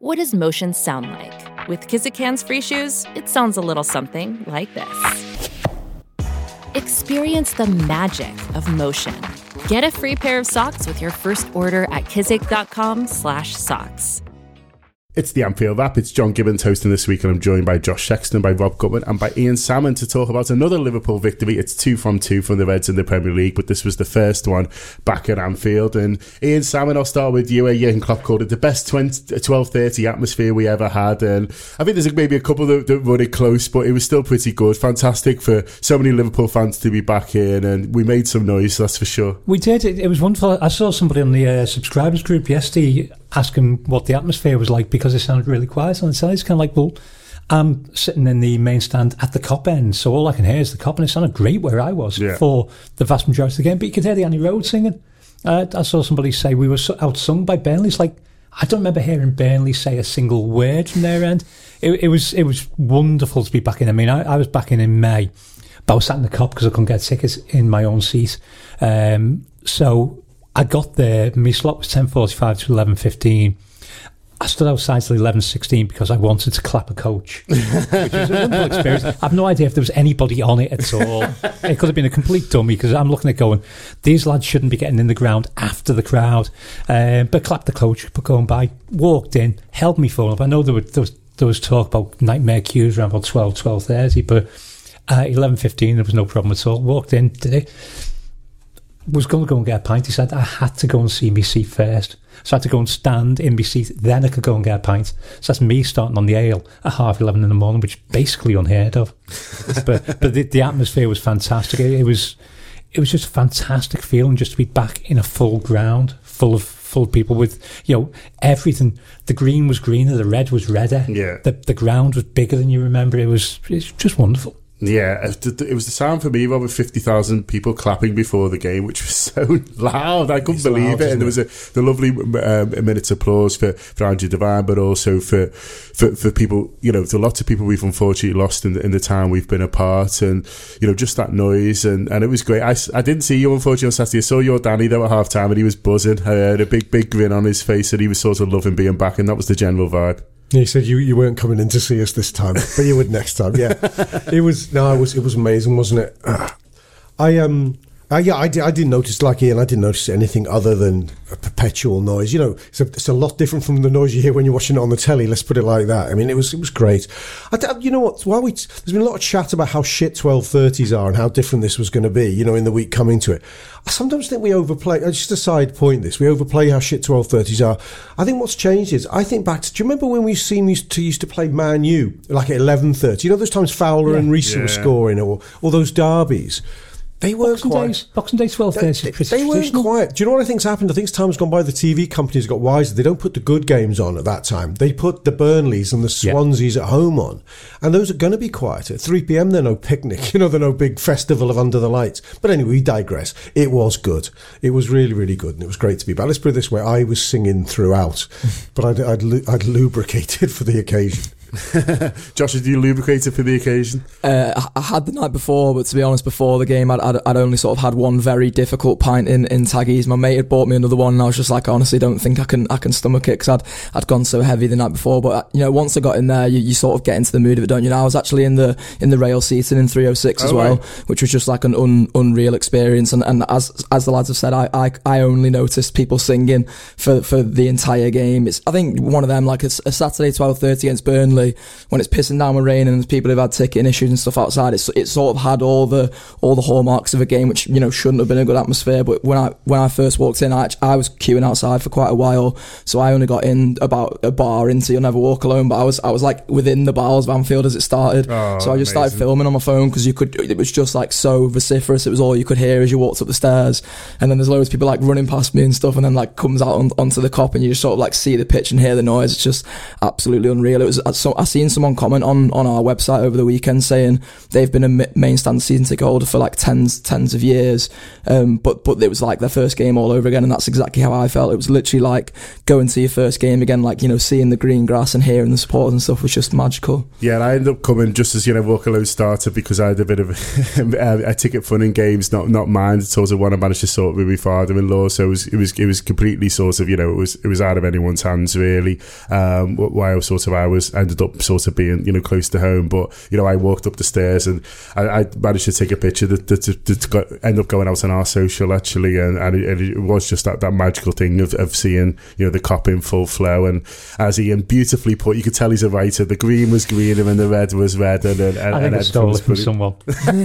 What does motion sound like? With Kizik hands-free shoes, it sounds a little something like this. Experience the magic of motion. Get a free pair of socks with your first order at kizik.com/socks. It's the Anfield Wrap. It's John Gibbons hosting this week, and I'm joined by Josh Sexton, by Rob Gutman, and by Ian Salmon to talk about another Liverpool victory. It's 2 from 2 from the Reds in the Premier League, but this was the first one back at Anfield. And Ian Salmon, I'll start with you. Jurgen Klopp called it the best 12:30 atmosphere we ever had, and I think there's maybe a couple that run it close, but it was still pretty good. Fantastic for so many Liverpool fans to be back in, and we made some noise, that's for sure. We did. It was wonderful. I saw somebody on the subscribers group yesterday asking what the atmosphere was like because it sounded really quiet on the side. It's kind of like, well, I'm sitting in the main stand at the Kop end, so all I can hear is the Kop, and it sounded great where I was for the vast majority of the game, but you could hear the Annie Road singing. I saw somebody say we were outsung by Burnley. It's like, I don't remember hearing Burnley say a single word from their end. It was wonderful to be back in. I mean, I was back in May, but I was sat in the Kop because I couldn't get tickets in my own seat. So I got there, my slot was 10:45 to 11:15. I stood outside till 11:16 because I wanted to clap a coach, which was a wonderful experience. I have no idea if there was anybody on it at all. It could have been a complete dummy because I'm looking at going, these lads shouldn't be getting in the ground after the crowd. But clapped the coach, but going by, walked in, held my phone up. I know there was talk about nightmare queues around about 12:30, but 11:15 there was no problem at all. Walked in, did it. Was going to go and get a pint. He said I had to go and see me seat first, so I had to go and stand in my seat, then I could go and get a pint. So that's me starting on the ale at 11:30 in the morning, which is basically unheard of. but the atmosphere was fantastic. It was just a fantastic feeling just to be back in a full ground full of people with, everything. The green was greener, the red was redder. Yeah. The ground was bigger than you remember. It's just wonderful. Yeah, it was the sound for me, over 50,000 people clapping before the game, which was so loud. I couldn't believe it. And there was the lovely minute's applause for Andrew Devine, but also for people, for lots of people we've unfortunately lost in the time we've been apart. And, just that noise. And it was great. I didn't see you, unfortunately, on Saturday. I saw your Danny, though, at half time, and he was buzzing. I had a big grin on his face, and he was sort of loving being back. And that was the general vibe. He said you weren't coming in to see us this time, but you would next time. Yeah, it was amazing, wasn't it? I didn't notice, like Ian, I didn't notice anything other than a perpetual noise. It's a lot different from the noise you hear when you're watching it on the telly. Let's put it like that. I mean, it was great. You know what? There's been a lot of chat about how shit 12:30s are and how different this was going to be. In the week coming to it. I sometimes think we overplay. Just a side point. We overplay how shit 12:30s are. I think what's changed is I think back to. Do you remember when we used to play Man U like at 11:30? Those times Fowler and Reece were scoring, or those derbies. They weren't quiet. Boxing Day 12:30. They weren't quiet. Do you know what I think's happened? I think as time's gone by, the TV companies got wiser. They don't put the good games on at that time. They put the Burnleys and the Swanseas at home on, and those are going to be quiet. At 3 p.m, they're no picnic. They're no big festival of under the lights. But anyway, we digress. It was good. It was really, really good, and it was great to be back. Let's put it this way: I was singing throughout, but I'd lubricated for the occasion. Josh, did you lubricate it for the occasion? I had the night before, but to be honest, before the game, I'd only sort of had one very difficult pint in Taggies. My mate had bought me another one, and I was just like, I honestly don't think I can stomach it because I'd gone so heavy the night before. But once I got in there, you sort of get into the mood of it, don't you? I was actually in the rail seating in 306 as well, which was just like an unreal experience. And as the lads have said, I only noticed people singing for the entire game. I think one of them, like a Saturday 12:30 against Burnley, when it's pissing down with rain and there's people who've had ticketing issues and stuff outside, it sort of had all the hallmarks of a game, which shouldn't have been a good atmosphere. But when I first walked in, I was queuing outside for quite a while, so I only got in about a bar into You'll Never Walk Alone. But I was like within the bowels of Anfield as it started, so I just started filming on my phone because it was just like so vociferous. It was all you could hear as you walked up the stairs, and then there's loads of people like running past me and stuff, and then like comes out onto the Kop, and you just sort of like see the pitch and hear the noise. It's just absolutely unreal. It was I seen someone comment on our website over the weekend saying they've been a main stand season ticket holder for like tens of years, but it was like their first game all over again, and that's exactly how I felt. It was literally like going to your first game again, like, you know, seeing the green grass and hearing the supporters and stuff was just magical. Yeah, and I ended up coming just as, you know, Walkerlow started, because I had a bit of a ticket fun in games, not mine. It's sort of one I managed to sort with my father-in-law, so it was completely sort of, you know, it was out of anyone's hands really. While I ended up sort of being, you know, close to home, but, you know, I walked up the stairs and I managed to take a picture that end up going out on our social actually, and it was just that magical thing of seeing, you know, the Kop in full flow, and as Ian beautifully put, you could tell he's a writer, the green was green and the red was red, and I think I stole it from someone.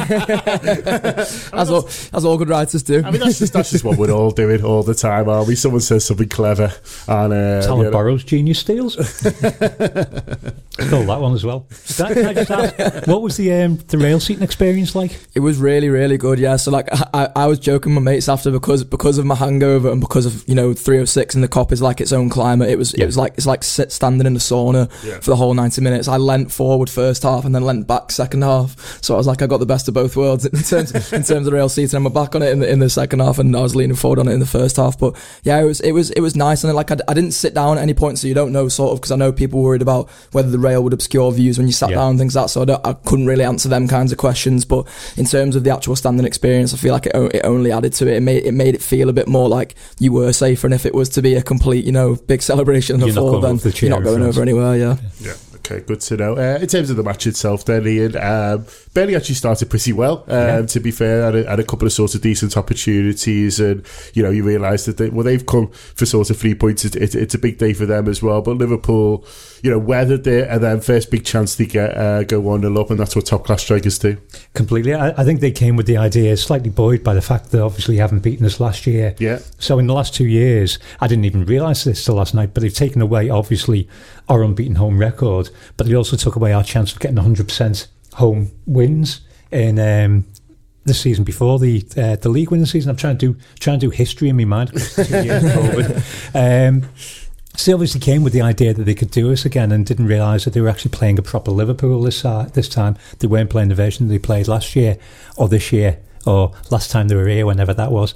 as all good writers do. I mean, that's just what we're all doing all the time, aren't we? Someone says something clever, and talent borrows, genius steals. Stole that one as well. Can I just ask, what was the rail seating experience like? It was really, really good, yeah. So like I was joking with my mates after, because of my hangover and because of, you know, 306 and the Kop is like its own climate. It was like standing in the sauna for the whole 90 minutes. I leant forward first half and then leant back second half. So I was like, I got the best of both worlds in terms of rail seating. I'm back on it in the second half, and I was leaning forward on it in the first half. But yeah, it was nice, and like I didn't sit down at any point, so you don't know sort of, because I know people worried about whether the rail would obscure views when you sat down and things like that. So I couldn't really answer them kinds of questions. But in terms of the actual standing experience, I feel like it only added to it. It made it feel a bit more like you were safer, and if it was to be a complete, you know, big celebration on the floor, then you're not going over anywhere. Yeah. Okay, good to know. In terms of the match itself then, Ian, Burnley actually started pretty well, to be fair, had a couple of sort of decent opportunities, and, you know, you realise that they've come for sort of 3 points. It's a big day for them as well, but Liverpool, you know, weathered it, and then first big chance to get go 1-0 up, and that's what top-class strikers do. Completely. I think they came with the idea, slightly buoyed by the fact that obviously you haven't beaten us last year. Yeah. So in the last 2 years, I didn't even realise this till last night, but they've taken away, obviously, our unbeaten home record, but they also took away our chance of getting 100% home wins in the season before the league winning season. I'm trying to do history in my mind. 2 years COVID. So they obviously came with the idea that they could do us again, and didn't realise that they were actually playing a proper Liverpool this time. They weren't playing the version that they played last year, or this year, or last time they were here, whenever that was.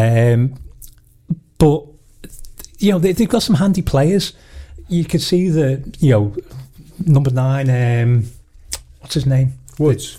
But, you know, they've got some handy players. You could see that, you know, number 9, what's his name? Woods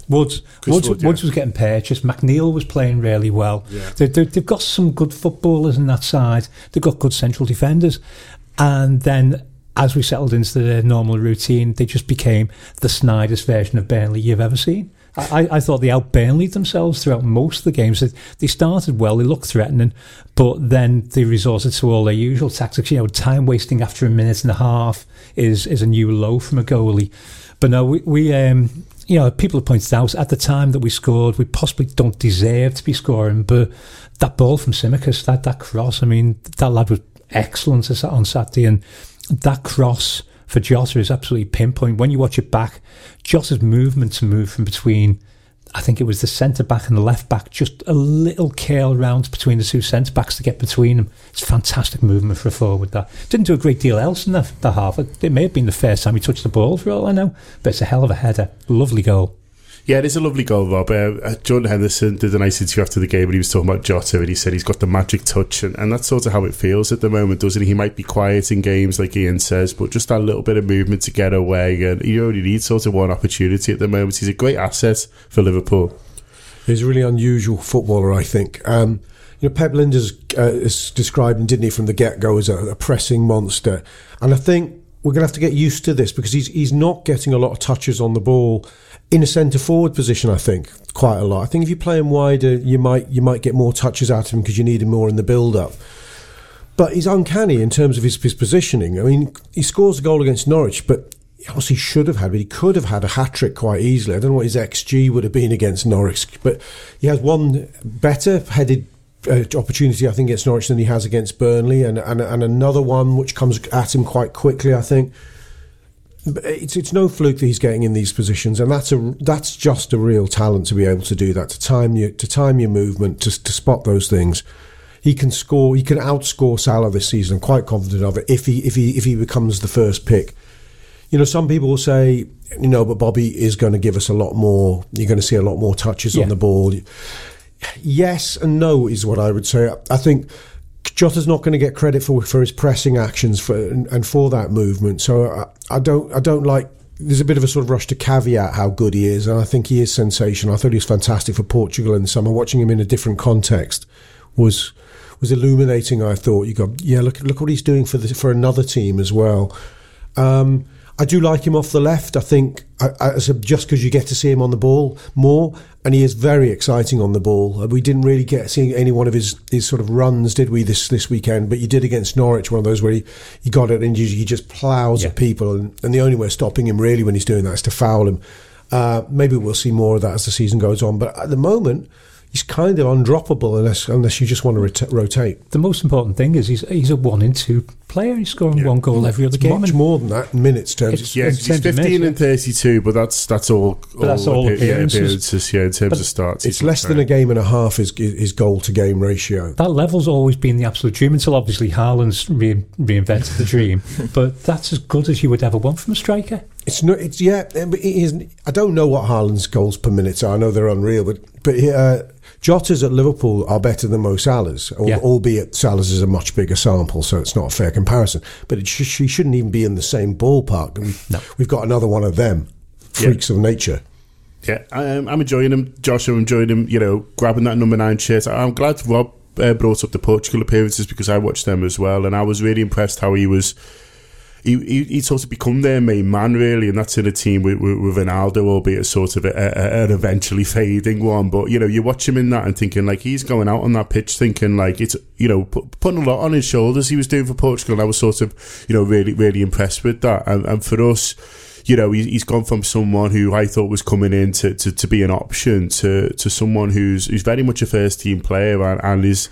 was getting purchased. McNeil was playing really well. Yeah. They've got some good footballers in that side. They've got good central defenders. And then as we settled into the normal routine, they just became the snidest version of Burnley you've ever seen. I thought they out-Burnleyed themselves throughout most of the games. They started well, they looked threatening, but then they resorted to all their usual tactics. You know, time wasting after a minute and a half is a new low from a goalie. But no, we you know, people have pointed out at the time that we scored, we possibly don't deserve to be scoring, but that ball from Tsimikas, that cross, I mean, that lad was excellent on Saturday, and that cross for Jota is absolutely pinpoint. When you watch it back, Jota's movement to move from between, I think it was the centre-back and the left-back, just a little curl round between the two centre-backs to get between them. It's fantastic movement for a forward. That didn't do a great deal else in the half. It may have been the first time he touched the ball, for all I know, but it's a hell of a header. Lovely goal. Yeah, it is a lovely goal, Rob. Jordan Henderson did a nice interview after the game, and he was talking about Jota, and he said he's got the magic touch, and that's sort of how it feels at the moment, doesn't he? He might be quiet in games, like Ian says, but just that little bit of movement to get away, and he only needs sort of one opportunity at the moment. He's a great asset for Liverpool. He's a really unusual footballer, I think. You know, Pep Lijnders described him, didn't he, from the get-go as a pressing monster, and I think we're going to have to get used to this, because he's not getting a lot of touches on the ball in a centre-forward position, I think, quite a lot. I think if you play him wider, you might get more touches out of him because you need him more in the build-up. But he's uncanny in terms of his positioning. I mean, he scores a goal against Norwich, but obviously he could have had a hat-trick quite easily. I don't know what his XG would have been against Norwich, but he has one better headed opportunity, I think, against Norwich than he has against Burnley, and another one which comes at him quite quickly, I think. It's no fluke that he's getting in these positions, and that's just a real talent to be able to do that, to time your movement, to spot those things. He can score. He can outscore Salah this season. I'm quite confident of it if he becomes the first pick. some people will say, but Bobby is going to give us a lot more. You're going to see a lot more touches on the ball. Yes and no is what I would say. I think Jota's not going to get credit for his pressing actions for that movement. So I don't like. There's a bit of a sort of rush to caveat how good he is, and I think he is sensational. I thought he was fantastic for Portugal in the summer. Watching him in a different context was illuminating. I thought look what he's doing for another team as well. I do like him off the left. I think just because you get to see him on the ball more, and he is very exciting on the ball. We didn't really get seeing any one of his sort of runs, did we, this weekend? But you did against Norwich, one of those where he got it and he just ploughs at people, and the only way of stopping him really when he's doing that is to foul him. Maybe we'll see more of that as the season goes on. But at the moment, he's kind of undroppable unless you just want to rotate. The most important thing is he's a 1 in 2 player. He's scoring one goal every other game. Much more than that in minutes terms. He's 15 and 32, but that's all. But that's all appearances. In terms of starts. It's less than a game and a half his goal to game ratio. That level's always been the absolute dream until obviously Haaland's reinvented the dream. But that's as good as you would ever want from a striker. It's not. It's It isn't. I don't know what Haaland's goals per minute are. I know they're unreal, but Jota's at Liverpool are better than Mo Salah's, albeit Salah's is a much bigger sample, so it's not a fair comparison. But she shouldn't even be in the same ballpark. We've got another one of them, freaks of nature. Yeah, I'm enjoying him, Josh. I'm enjoying him, grabbing that number 9 shirt. I'm glad Rob brought up the Portugal appearances because I watched them as well, and I was really impressed how he was. He sort of become their main man, really, and that's in a team with Ronaldo, albeit sort of an eventually fading one. But, you watch him in that and thinking, like, he's going out on that pitch thinking, like, it's, putting a lot on his shoulders he was doing for Portugal, and I was sort of, really, really impressed with that. And for us, he's gone from someone who I thought was coming in to be an option to someone who's very much a first-team player and is...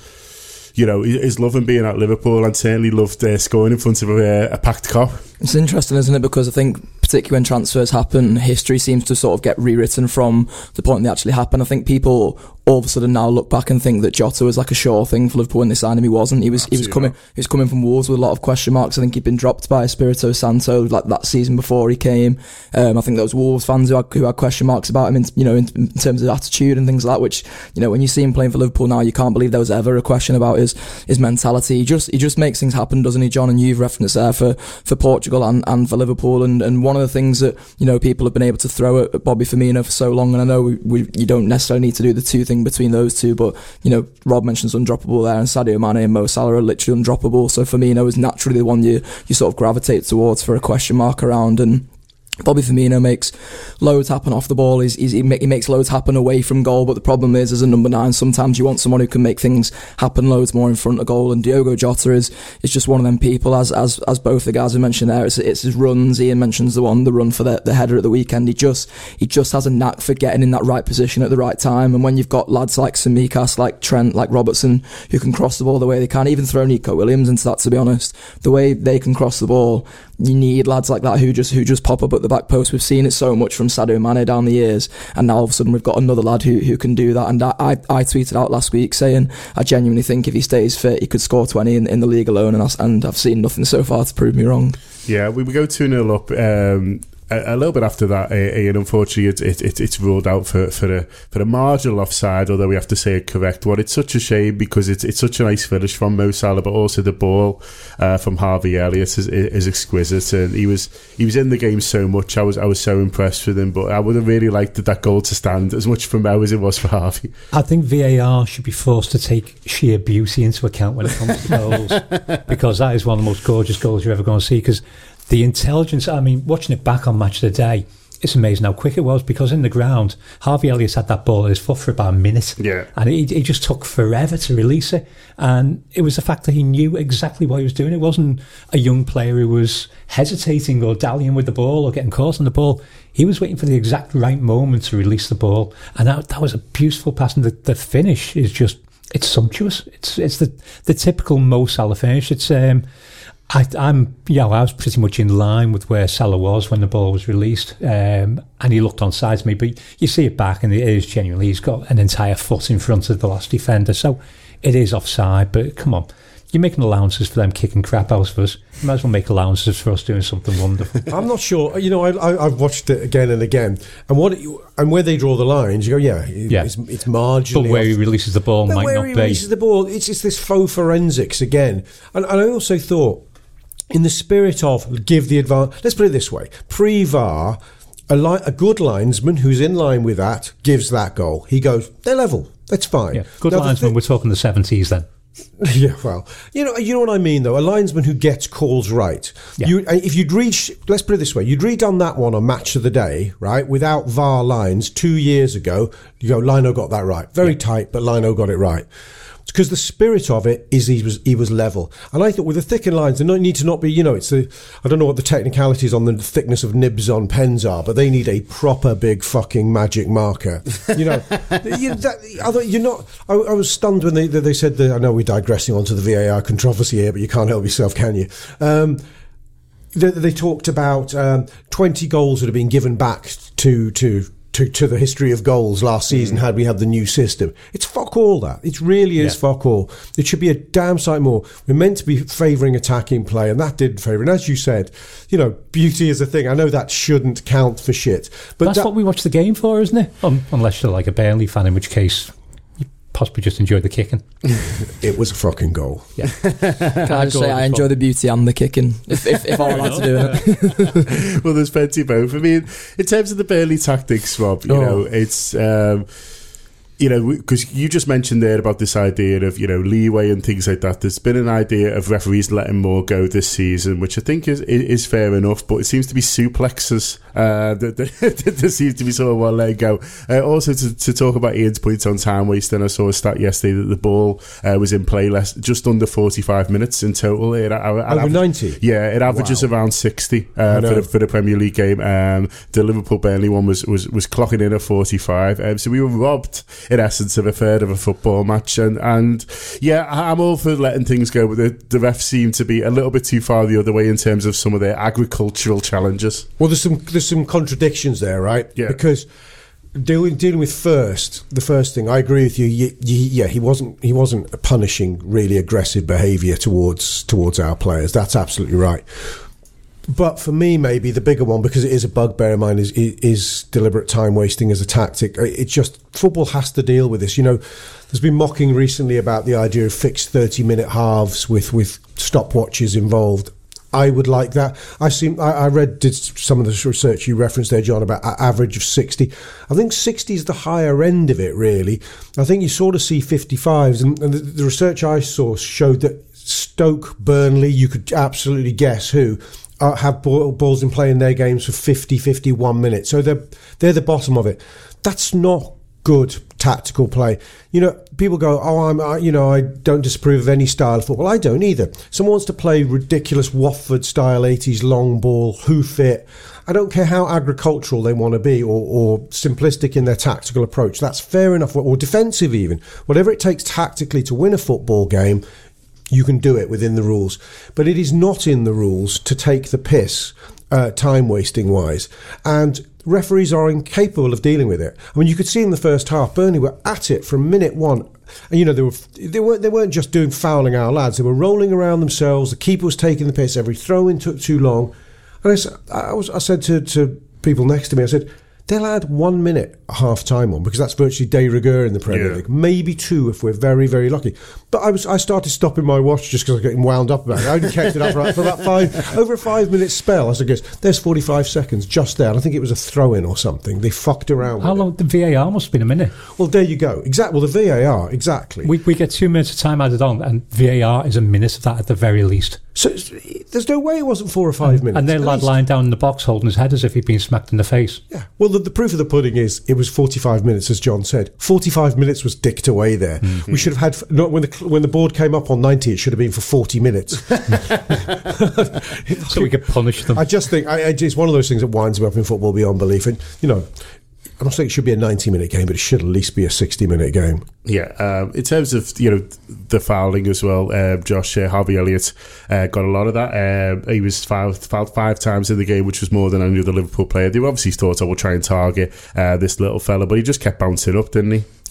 is loving being at Liverpool and certainly loved scoring in front of a packed Kop. It's interesting, isn't it? Because I think, particularly when transfers happen, history seems to sort of get rewritten from the point they actually happen. I think people all of a sudden now look back and think that Jota was like a sure thing for Liverpool when they signed him. He wasn't. He was coming from Wolves with a lot of question marks. I think he'd been dropped by Espirito Santo like that season before he came. I think there was Wolves fans who had question marks about him in terms of attitude and things like that, which, when you see him playing for Liverpool now, you can't believe there was ever a question about his mentality. He just makes things happen, doesn't he, John? And you've referenced there for Portugal and for Liverpool, and one of the things that people have been able to throw at Bobby Firmino for so long, and I know you don't necessarily need to do the two thing between those two, but Rob mentions undroppable there, and Sadio Mane and Mo Salah are literally undroppable, so Firmino is naturally the one you sort of gravitate towards for a question mark around. And Bobby Firmino makes loads happen off the ball. He makes loads happen away from goal, but the problem is, as a number 9, sometimes you want someone who can make things happen loads more in front of goal. And Diogo Jota is just one of them people. As both the guys who mentioned there, it's his runs. Ian mentions the run for the header at the weekend. He just has a knack for getting in that right position at the right time. And when you've got lads like Tsimikas, like Trent, like Robertson, who can cross the ball the way they can, even throw Nico Williams into that, to be honest, the way they can cross the ball, you need lads like that who just pop up at the back post. We've seen it so much from Sadio Mane down the years, and now all of a sudden we've got another lad who can do that. And I tweeted out last week saying I genuinely think if he stays fit, he could score 20 in the league alone, and I've seen nothing so far to prove me wrong. Yeah, we go 2-0 up. A little bit after that, Ian, unfortunately, it's ruled out for a marginal offside, although we have to say a correct one. It's such a shame because it's such a nice finish from Mo Salah, but also the ball from Harvey Elliott is exquisite, and he was in the game so much. I was so impressed with him, but I would have really liked that goal to stand as much for Mo as it was for Harvey. I think VAR should be forced to take sheer beauty into account when it comes to goals, because that is one of the most gorgeous goals you're ever going to see. Because the intelligence, watching it back on Match of the Day, it's amazing how quick it was, because in the ground, Harvey Elliott had that ball at his foot for about a minute. Yeah. And he just took forever to release it. And it was the fact that he knew exactly what he was doing. It wasn't a young player who was hesitating or dallying with the ball or getting caught on the ball. He was waiting for the exact right moment to release the ball. And that was a beautiful pass. And the finish is just, it's sumptuous. It's the typical Mo Salah finish. It's, I was pretty much in line with where Salah was when the ball was released, and he looked onside to me. But you see it back, and it is genuinely, he's got an entire foot in front of the last defender, so it is offside. But come on, you're making allowances for them kicking crap out of us. You might as well make allowances for us doing something wonderful. I'm not sure. You know, I've watched it again and again, and where they draw the lines, you go, it's marginally. But where he releases the ball might where not he be. releases the ball, it's this faux forensics again. And I also thought, in the spirit of give the advantage, let's put it this way: pre-VAR, a good linesman who's in line with that gives that goal. He goes, they're level. That's fine. Yeah, good linesman. We're talking the 70s then. Yeah, well, you know what I mean, though. A linesman who gets calls right. Yeah. If you'd let's put it this way: you'd redone that one on Match of the Day, right, without VAR lines 2 years ago. You go, Lino got that right, very tight, but Lino got it right. Because the spirit of it is he was level, and I thought with the thickened lines, they need to not be. You know, I don't know what the technicalities on the thickness of nibs on pens are, but they need a proper big fucking magic marker. You know, you're not. I was stunned when they said that. I know we're digressing onto the VAR controversy here, but you can't help yourself, can you? They talked about 20 goals that have been given back to the history of goals last season had we had the new system. It's fuck all that. It really is fuck all. It should be a damn sight more. We're meant to be favouring attacking play, and that didn't favour. And as you said, you know, beauty is a thing. I know that shouldn't count for shit. But that's what we watch the game for, isn't it? Unless you're like a Burnley fan, in which case you possibly just enjoy the kicking. It was a fucking goal. Yeah. Can I just say I enjoy the beauty and the kicking, if I'm allowed to do it. Well, there's plenty both. I mean, in terms of the Burnley tactics, Rob, you know, it's you know, because you just mentioned there about this idea of, you know, leeway and things like that. There's been an idea of referees letting more go this season, which I think is fair enough, but it seems to be suplexes there seems to be sort of one letting go. Also, to talk about Ian's point on time wasting, I saw a stat yesterday that the ball was in play just under 45 minutes in total. Over 90? Yeah, it averages around 60 for the Premier League game. The Liverpool-Burnley one was clocking in at 45. So we were robbed, in essence, of a third of a football match. And yeah, I'm all for letting things go, but the refs seem to be a little bit too far the other way in terms of some of their agricultural challenges. Well, there's some contradictions there, right? Yeah. Because dealing with the first thing, I agree with you. He wasn't punishing really aggressive behaviour towards our players. That's absolutely right. But for me, maybe the bigger one, because it is a bugbear of mine, is deliberate time wasting as a tactic. It's just football has to deal with this. You know, there's been mocking recently about the idea of fixed 30-minute halves with stopwatches involved. I would like that. Did some of the research you referenced there, John, about average of 60. I think 60 is the higher end of it, really. I think you sort of see 55s, and the research I saw showed that Stoke, Burnley, you could absolutely guess who, have balls in play in their games for 50, 51 minutes. So they're the bottom of it. That's not good tactical play. You know, people go, I don't disapprove of any style of football. I don't either. Someone wants to play ridiculous Watford style 80s long ball, hoof it. I don't care how agricultural they want to be or simplistic in their tactical approach. That's fair enough. Or defensive even. Whatever it takes tactically to win a football game, you can do it within the rules. But it is not in the rules to take the piss time wasting wise. And referees are incapable of dealing with it. I mean, you could see in the first half, Burnley were at it from minute one. And, you know, they weren't just doing fouling our lads. They were rolling around themselves. The keeper was taking the piss. Every throw-in took too long. And I said to people next to me, I said, they'll add 1 minute half time on, because that's virtually de rigueur in the Premier League. Maybe 2 if we're very, very lucky. But I started stopping my watch just because I was getting wound up about it. I only kept it up for about over a 5 minute spell. I said, there's 45 seconds just there. And I think it was a throw in or something. They fucked around with How long? The VAR must have been a minute. Well, there you go. Exactly. Well, the VAR, exactly. We get 2 minutes of time added on, and VAR is a minute of that at the very least. So there's no way it wasn't 4 or 5 minutes. And their lad lying down in the box holding his head as if he'd been smacked in the face. Yeah. Well, the proof of the pudding is it was 45 minutes, as John said. 45 minutes was dicked away there. Mm-hmm. We should have had, not when the board came up on 90, it should have been for 40 minutes. So we could punish them. I just think it's one of those things that winds me up in football beyond belief. And, you know, I'm not saying it should be a 90-minute game, but it should at least be a 60-minute game. Yeah, in terms of, you know, the fouling as well, Josh, Harvey Elliott got a lot of that. He was fouled 5 times in the game, which was more than any other Liverpool player. They obviously thought, we'll try and target this little fella, but he just kept bouncing up, didn't he?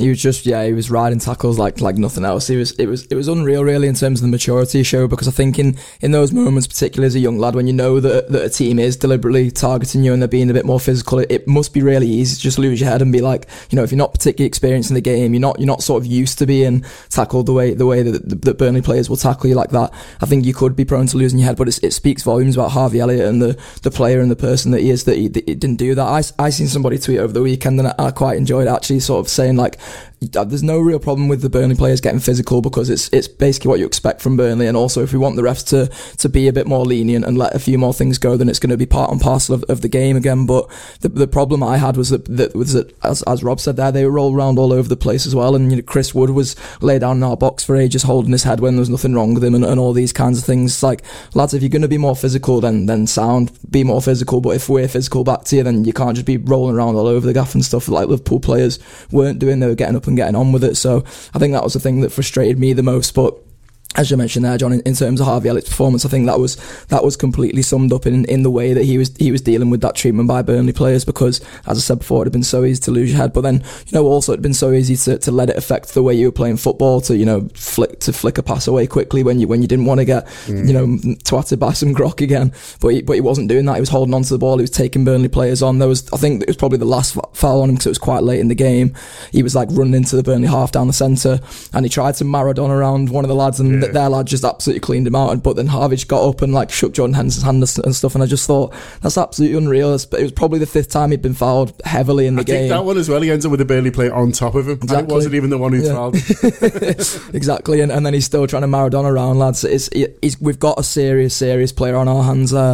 He was riding tackles like nothing else. It was unreal, really, in terms of the maturity he showed, because I think in those moments, particularly as a young lad, when you know that a team is deliberately targeting you and they're being a bit more physical, it must be really easy to just lose your head and be like, you know, if you're not particularly experienced in the game, you're not sort of used to being tackled the way that Burnley players will tackle you like that. I think you could be prone to losing your head, but it speaks volumes about Harvey Elliott and the player and the person that he is, that he didn't do that. I seen somebody tweet over the weekend, and I quite enjoyed actually sort of saying like, there's no real problem with the Burnley players getting physical, because it's basically what you expect from Burnley. And also, if we want the refs to be a bit more lenient and let a few more things go, then it's going to be part and parcel of the game again. But the problem I had was that as Rob said there, they were all around all over the place as well. And, you know, Chris Wood was laid down in our box for ages, holding his head when there was nothing wrong with him, and all these kinds of things. It's like, lads, if you're going to be more physical, then sound, be more physical. But if we're physical back to you, then you can't just be rolling around all over the gaff and stuff like Liverpool players weren't doing. They were getting up and getting on with it. So I think that was the thing that frustrated me the most. But as you mentioned there, John, in terms of Harvey Elliott's performance, I think that was completely summed up in the way that he was dealing with that treatment by Burnley players, because, as I said before, it had been so easy to lose your head, but then, you know, also it'd been so easy to let it affect the way you were playing football, to, you know, flick a pass away quickly when you didn't want to get you know, twatted by some grok again. But he wasn't doing that. He was holding on to the ball. He was taking Burnley players on. I think it was probably the last foul on him, because it was quite late in the game. He was like running into the Burnley half down the centre, and he tried to Maradona around one of the lads, and their lad just absolutely cleaned him out. But then Harvey got up and like shook Jordan Henderson's hand and stuff, and I just thought, that's absolutely unreal. It was probably the 5th time he'd been fouled heavily in the game. I think that one as well, he ends up with a Burnley player on top of him. Exactly. And it wasn't even the one who fouled him. Exactly, and then he's still trying to Maradona around, lads. We've got a serious player on our hands there.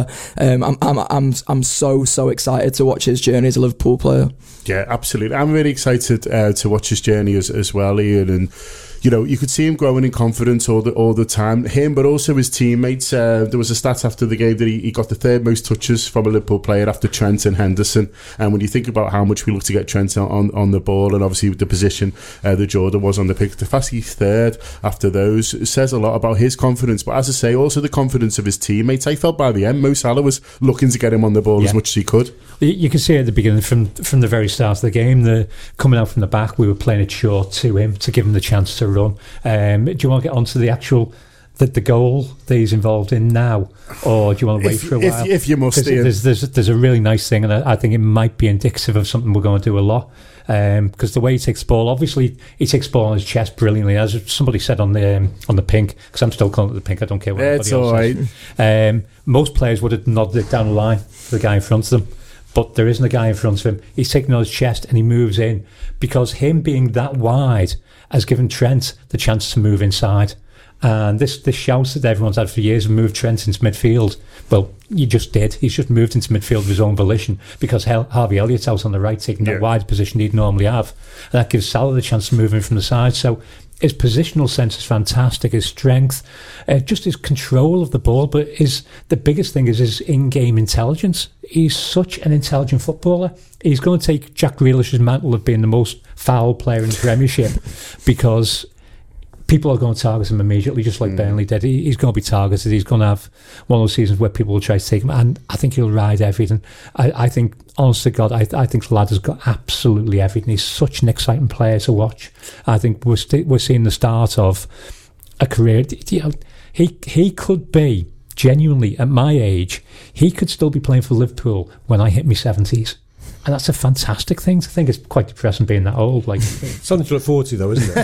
I'm so excited to watch his journey as a Liverpool player. Yeah, absolutely. I'm really excited to watch his journey as well, Ian. And, you know, you could see him growing in confidence all the time. Him, but also his teammates. There was a stat after the game that he got the 3rd most touches from a Liverpool player after Trent and Henderson. And when you think about how much we look to get Trent on the ball, and obviously the position that Jordan was on the pitch, the fact he's 3rd after those, it says a lot about his confidence. But as I say, also the confidence of his teammates. I felt by the end, Mo Salah was looking to get him on the ball as much as he could. You can see at the beginning, from the very start of the game, coming out from the back, we were playing it short to him to give him the chance to run. Do you want to get onto the actual the goal that he's involved in now, or do you want to wait for a while? If you must, there's a really nice thing, and I think it might be indicative of something we're going to do a lot. Because the way he takes the ball, obviously he takes the ball on his chest brilliantly, as somebody said on the pink, because I'm still calling it the pink, I don't care what anybody else says. Most players would have nodded it down the line for the guy in front of them, but there isn't a guy in front of him. He's taking on his chest and he moves in, because him being that wide has given Trent the chance to move inside. And this shout that everyone's had for years of move Trent into midfield, well, you just did. He's just moved into midfield of his own volition, because Harvey Elliott's out on the right taking that wide position he'd normally have, and that gives Salah the chance to move in from the side. So his positional sense is fantastic, his strength, just his control of the ball, but the biggest thing is his in-game intelligence. He's such an intelligent footballer. He's going to take Jack Grealish's mantle of being the most foul player in the Premiership, because people are going to target him immediately, just like Burnley did. He's going to be targeted. He's going to have one of those seasons where people will try to take him, and I think he'll ride everything. I think, honest to God, I think the lad has got absolutely everything. He's such an exciting player to watch. I think we're seeing the start of a career. You know, he could be, genuinely, at my age, he could still be playing for Liverpool when I hit my 70s. And that's a fantastic thing to think. It's quite depressing being that old. Like, something to look forward to, though, isn't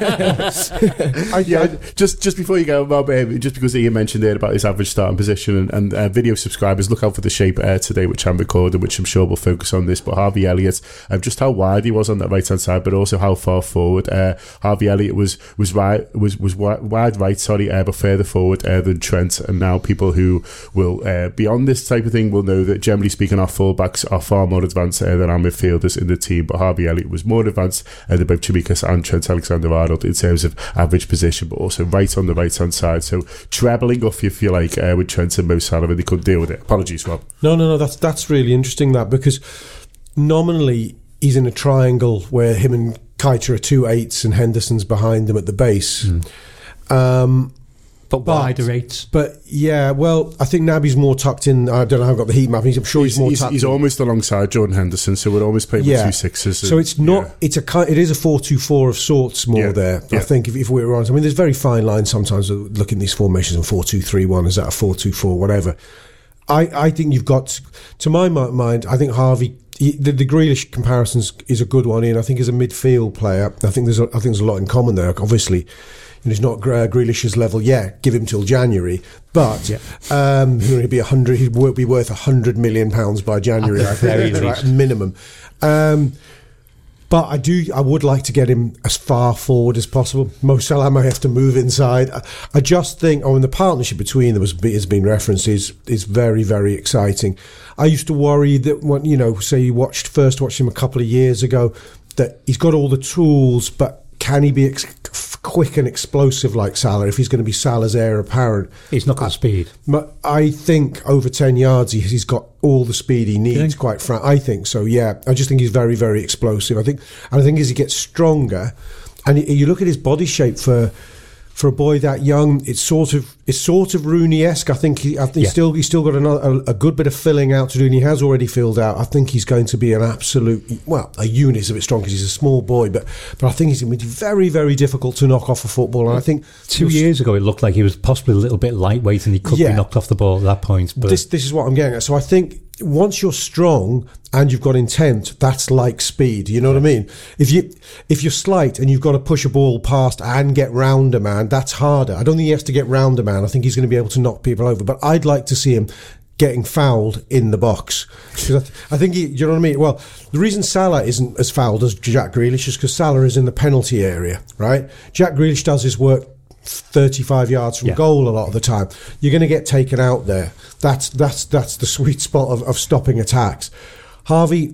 it? Just before you go, Rob, just because Ian mentioned there about his average starting position, and video subscribers, look out for the Shape today, which I'm recording, which I'm sure will focus on this. But Harvey Elliott, just how wide he was on that right hand side, but also how far forward. Harvey Elliott was wide right, but further forward than Trent. And now people who will be on this type of thing will know that, generally speaking, our fullbacks are far more advanced than our midfielders in the team, but Harvey Elliott was more advanced than both Tsimikas and Trent Alexander-Arnold in terms of average position, but also right on the right hand side. So trebling off, if you like, with Trent and Mo Salah, and they couldn't deal with it. Apologies, Rob. No, that's really interesting, that, because nominally he's in a triangle where him and Keita are 2 8s and Henderson's behind him at the base. But wider rates. But yeah, well, I think Naby's more tucked in. I don't know how I've got the heat map. I'm sure he's more tucked in. He's almost alongside Jordan Henderson, so we're almost playing with 2 6s. So it's not. It is a 4-2-4 of sorts more there. I think if we were honest, I mean, there's very fine lines sometimes looking at these formations and 4-2-3-1. Is that a 4-2-4? Whatever. I think you've got, to my mind, I think Harvey. The Grealish comparisons is a good one, Ian. I think as a midfield player, I think there's a lot in common there. Obviously, he's not Grealish's level yet. Give him till January, but he'll be 100. He will be worth £100 million by January, I think, at minimum. But I would like to get him as far forward as possible. Mo Salah may have to move inside. I just think, and the partnership between them has been referenced, is very, very exciting. I used to worry that when, say you first watched him a couple of years ago, that he's got all the tools, but can he be quick and explosive like Salah if he's going to be Salah's heir apparent? He's not got speed. But I think over 10 yards he's got all the speed he needs, quite frankly. I think so, yeah. I just think he's very, very explosive. I think as he gets stronger, and you look at his body shape for a boy that young, it's sort of Rooney-esque. I think he's still got a good bit of filling out to do, and he has already filled out. I think he's going to be an absolute, a unit is a bit strong because he's a small boy, but I think he's going to be very, very difficult to knock off a football. And I think 2 years ago it looked like he was possibly a little bit lightweight and he could be knocked off the ball at that point. But this is what I'm getting at. So I think once you're strong and you've got intent, that's like speed. You know what I mean? If you're slight and you've got to push a ball past and get round a man, that's harder. I don't think he has to get round a man. I think he's going to be able to knock people over. But I'd like to see him getting fouled in the box. Because I think you know what I mean? Well, the reason Salah isn't as fouled as Jack Grealish is because Salah is in the penalty area, right? Jack Grealish does his work 35 yards from goal a lot of the time. You're going to get taken out there. That's the sweet spot of stopping attacks. Harvey,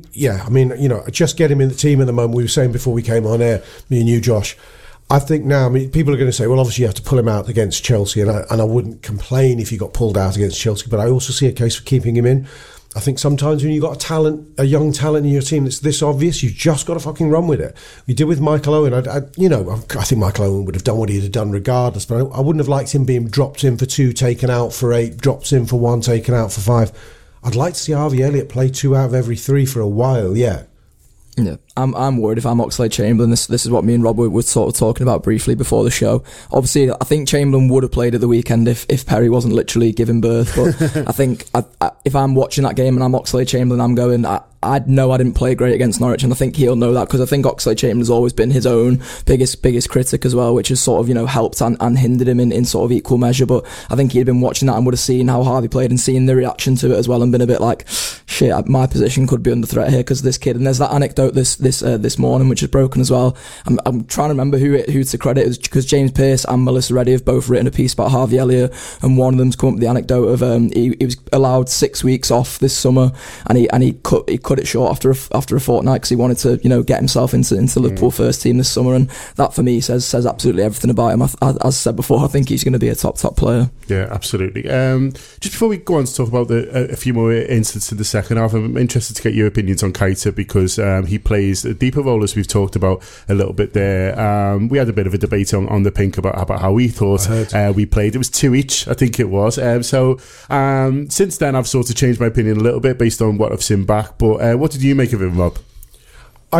just get him in the team at the moment. We were saying before we came on air, me and you, Josh, I think now, people are going to say, well, obviously you have to pull him out against Chelsea, and I wouldn't complain if he got pulled out against Chelsea, but I also see a case for keeping him in. I think sometimes when you've got a young talent in your team that's this obvious, you just got to fucking run with it. We did with Michael Owen. I think Michael Owen would have done what he'd have done regardless, but I wouldn't have liked him being dropped in for 2, taken out for 8, dropped in for 1, taken out for 5. I'd like to see Harvey Elliott play 2 out of every 3 for a while, yeah. Yeah, I'm worried if I'm Oxlade-Chamberlain. This is what me and Rob were sort of talking about briefly before the show. Obviously, I think Chamberlain would have played at the weekend if Perry wasn't literally giving birth. But I think if I'm watching that game and I'm Oxlade-Chamberlain, I'm going, I know I didn't play great against Norwich, and I think he'll know that, because I think Oxlade-Chamberlain's always been his own biggest critic as well, which has sort of helped and hindered him in sort of equal measure. But I think he'd been watching that and would have seen how Harvey played and seen the reaction to it as well, and been a bit like, shit, my position could be under threat here because of this kid. And there's that anecdote this morning which is broken as well. I'm trying to remember who to credit, because James Pearce and Melissa Reddy have both written a piece about Harvey Elliott, and one of them's come up with the anecdote of he was allowed 6 weeks off this summer, and he cut it short after a fortnight because he wanted to get himself into Liverpool first team this summer, and that for me says absolutely everything about him. As I said before, I think he's going to be a top player. Yeah, absolutely. Just before we go on to talk about a few more incidents in the second half, I'm interested to get your opinions on Keita, because he plays a deeper role, as we've talked about a little bit there. We had a bit of a debate on the Pink about how we thought we played. It was 2 each, I think it was. So since then, I've sort of changed my opinion a little bit based on what I've seen back. But what did you make of him, Rob? I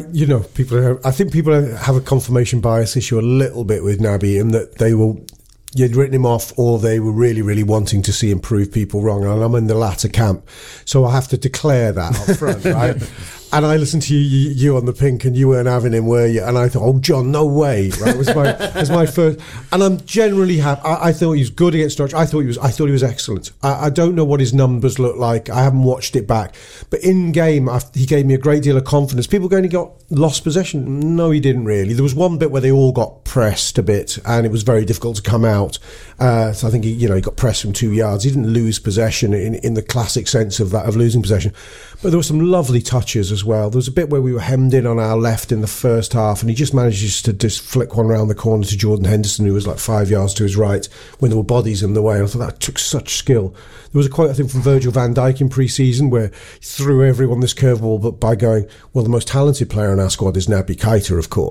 think people have a confirmation bias issue a little bit with Naby, in that you'd written him off, or they were really, really wanting to see him prove people wrong. And I'm in the latter camp, so I have to declare that up front, right? And I listened to you on the Pink, and you weren't having him, were you? And I thought, oh, John, no way. Right? It was my first. And I'm generally happy. I thought he was good against Norwich. I thought he was excellent. I don't know what his numbers look like. I haven't watched it back. But in game, he gave me a great deal of confidence. People going, he got lost possession. No, he didn't really. There was one bit where they all got pressed a bit, and it was very difficult to come out. So I think he got pressed from 2 yards. He didn't lose possession in the classic sense of that, of losing possession. But there were some lovely touches as well. There was a bit where we were hemmed in on our left in the first half, and he just manages to just flick one around the corner to Jordan Henderson, who was like 5 yards to his right when there were bodies in the way. And I thought that took such skill. There was a quote, I think, from Virgil van Dijk in pre-season where he threw everyone this curveball, but by going, well, the most talented player in our squad is Naby Keita, of course.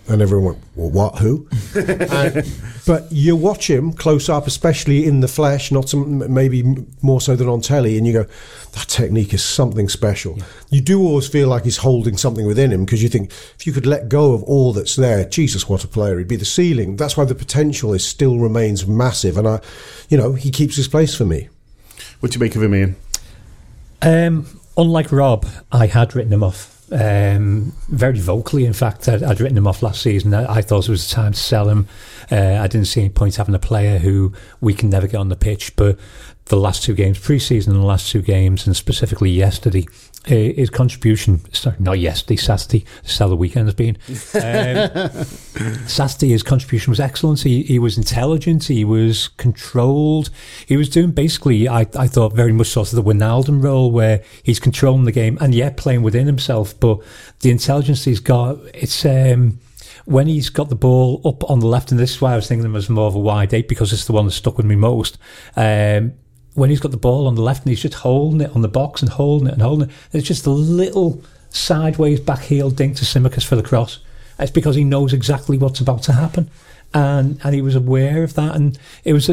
And everyone went, well, what, who? But you watch him close up, especially in the flesh, maybe more so than on telly, and you go, that technique is something special. Yeah. You do always feel like he's holding something within him, because you think, if you could let go of all that's there, Jesus, what a player. He'd be the ceiling. That's why the potential still remains massive. And he keeps his place for me. What do you make of him, Ian? Unlike Rob, I had written him off. Very vocally, in fact. I'd written him off last season. I thought it was time to sell him. I didn't see any point having a player who we can never get on the pitch, but the last 2 games, pre-season and the last 2 games, and specifically yesterday, his contribution, not yesterday, Saturday, that's how the weekend has been. Saturday, his contribution was excellent. He was intelligent, he was controlled, he was doing basically, I thought, very much sort of the Wijnaldum role, where he's controlling the game and yet playing within himself, but the intelligence he's got, it's when he's got the ball up on the left, and this is why I was thinking of him as more of a wide 8, because it's the one that stuck with me most. When he's got the ball on the left and he's just holding it on the box and holding it, it's just a little sideways back heel dink to Tsimikas for the cross. It's because he knows exactly what's about to happen, and he was aware of that. And it was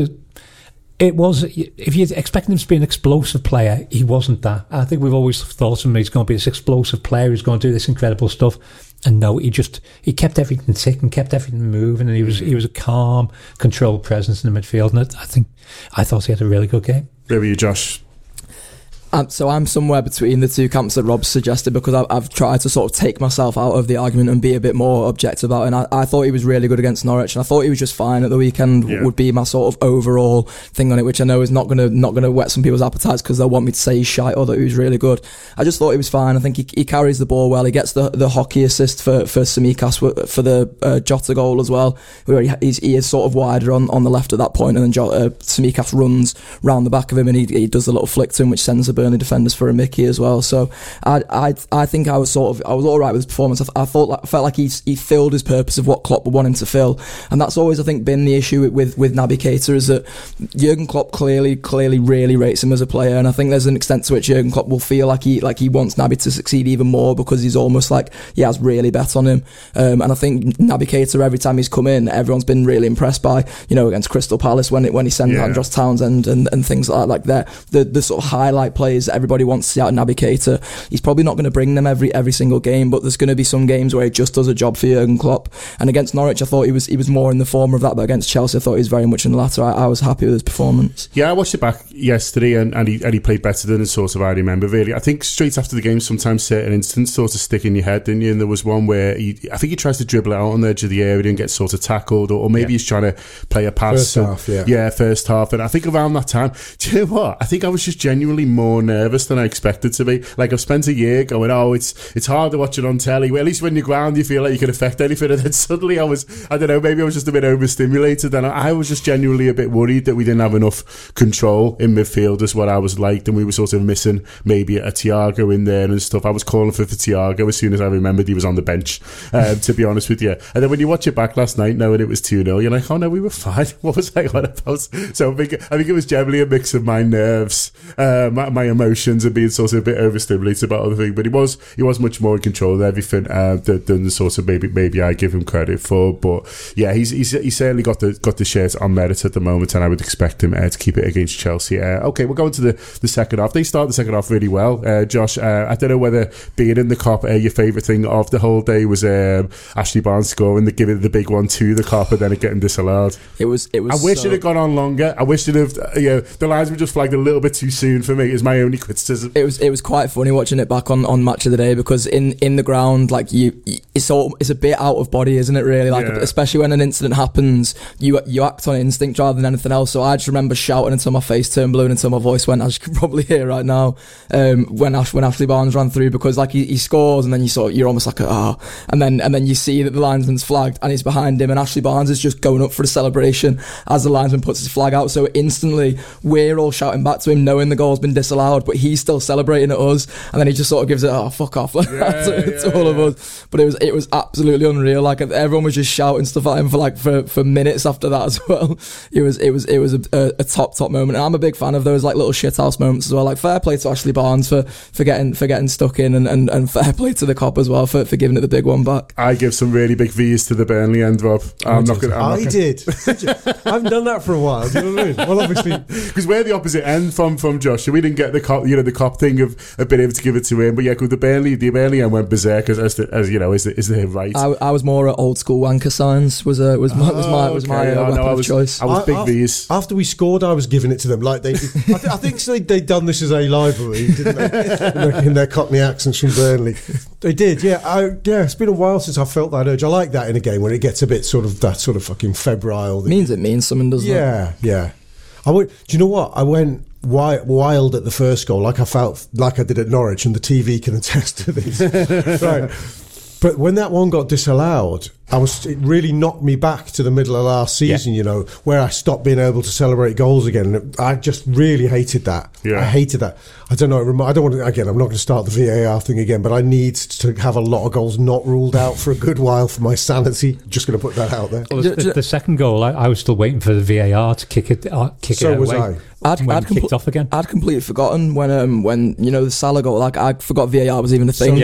if you're expecting him to be an explosive player, he wasn't that. I think we've always thought of him, he's going to be this explosive player who's going to do this incredible stuff. And no, he kept everything ticking, kept everything moving, and he was a calm, controlled presence in the midfield. And I thought he had a really good game. Where were you, Josh? So I'm somewhere between the 2 camps that Rob suggested, because I've tried to sort of take myself out of the argument and be a bit more objective about it. And I thought he was really good against Norwich, and I thought he was just fine at the weekend. Yeah. Would be my sort of overall thing on it, which I know is not gonna whet some people's appetites, because they'll want me to say he's shite or that he was really good. I just thought he was fine. I think he carries the ball well. He gets the hockey assist for Tsimikas for the Jota goal as well, where he is sort of wider on the left at that point, and then Tsimikas runs round the back of him, and he does the little flick to him, which sends the Burnley defenders for a Mickey as well. So I think I was all right with his performance. I felt like he filled his purpose of what Klopp would want him to fill, and that's always, I think, been the issue with Naby Keita, is that Jurgen Klopp clearly really rates him as a player, and I think there's an extent to which Jurgen Klopp will feel like he wants Naby to succeed even more, because he's almost like he has really bet on him. And I think Naby Keita, every time he's come in, everyone's been really impressed by, against Crystal Palace when he sent Andros Townsend and things like that. The sort of highlight plays that everybody wants to see out of Naby Keita. He's probably not going to bring them every single game, but there's going to be some games where he just does a job for Jurgen Klopp. And against Norwich, I thought he was more in the form of that, but against Chelsea, I thought he was very much in the latter. I was happy with his performance. Yeah, I watched it back yesterday, and he played better than sort of I remember, really. I think straight after the game, sometimes certain incidents sort of stick in your head, didn't you? And there was one where I think he tries to dribble it out on the edge of the area and gets sort of tackled, or maybe he's trying to play a pass. First half. And I think around that time, do you know what? I think I was just genuinely more nervous than I expected to be. Like, I've spent a year going, it's hard to watch it on telly. Well, at least when you're ground, you feel like you can affect anything. And then suddenly I don't know, maybe I was just a bit overstimulated. And I was just genuinely a bit worried that we didn't have enough control in midfield, is what I was like. And we were sort of missing maybe a Thiago in there and stuff. I was calling for Thiago as soon as I remembered he was on the bench, to be honest with you. And then when you watch it back last night, knowing it was 2-0, you're like, oh no, we were fine. What was I on about? So I think it was generally a mix of my nerves, my emotions, and being sort of a bit overstimulated about other things. But he was much more in control of everything than the sort of maybe I give him credit for. But yeah, he's certainly got the shirt on merit at the moment, and I would expect him to keep it against Chelsea. Okay, we'll go into the second half. They start the second half really well. Josh, I don't know whether being in the Kop, your favourite thing of the whole day was Ashley Barnes scoring, giving the big one to the Kop, and then it getting disallowed. It was. I wish it had gone on longer. I wish it had. The lines were just flagged a little bit too soon for me. Is my only criticism. It was quite funny watching it back on Match of the Day, because in the ground, like it's a bit out of body, isn't it? Really, like especially when an incident happens, you act on instinct rather than anything else. So I just remember shouting until my face turned blue and until my voice went, as you can probably hear right now, when Ashley Barnes ran through, because like he scores and then you're almost like and then you see that the linesman's flagged and he's behind him, and Ashley Barnes is just going up for the celebration as the linesman puts his flag out. So instantly we're all shouting back to him, knowing the goal's been disallowed. disallowed, but he's still celebrating at us, and then he just sort of gives it, oh, fuck off, like to all of us. But it was absolutely unreal. Like, everyone was just shouting stuff at him for minutes after that as well. It was a top moment, and I'm a big fan of those like little shithouse moments as well. Like, fair play to Ashley Barnes for getting stuck in, and fair play to the Kop as well for giving it the big one back. I give some really big V's to the Burnley end, Rob. I did. I haven't done that for a while. Do you know what I mean? Well, obviously, because we're the opposite end from Josh. We didn't get the Kop thing of being able to give it to him. But yeah, the Burnley end went berserk as the right. I was more at old school wanker signs. Was my weapon of choice. I was big V's. After we scored, I was giving it to them like they did. I think they'd done this as a library, didn't they? In their Cockney accents from Burnley. They did, yeah. It's been a while since I felt that urge. I like that in a game when it gets a bit sort of that sort of fucking febrile. It means something, doesn't it? Yeah. Do you know what? I went wild at the first goal, like I felt like I did at Norwich, and the TV can attest to this. Right. But when that one got disallowed, it really knocked me back to the middle of last season, where I stopped being able to celebrate goals again. I just really hated that. Yeah. I hated that. I don't know. I don't want to, again, I'm not going to start the VAR thing again, but I need to have a lot of goals not ruled out for a good while for my sanity. Just going to put that out there. Well, the second goal, I was still waiting for the VAR to kick it so was away. I'd kicked off again. I'd completely forgotten when the Salah goal. Like, I forgot VAR was even a thing.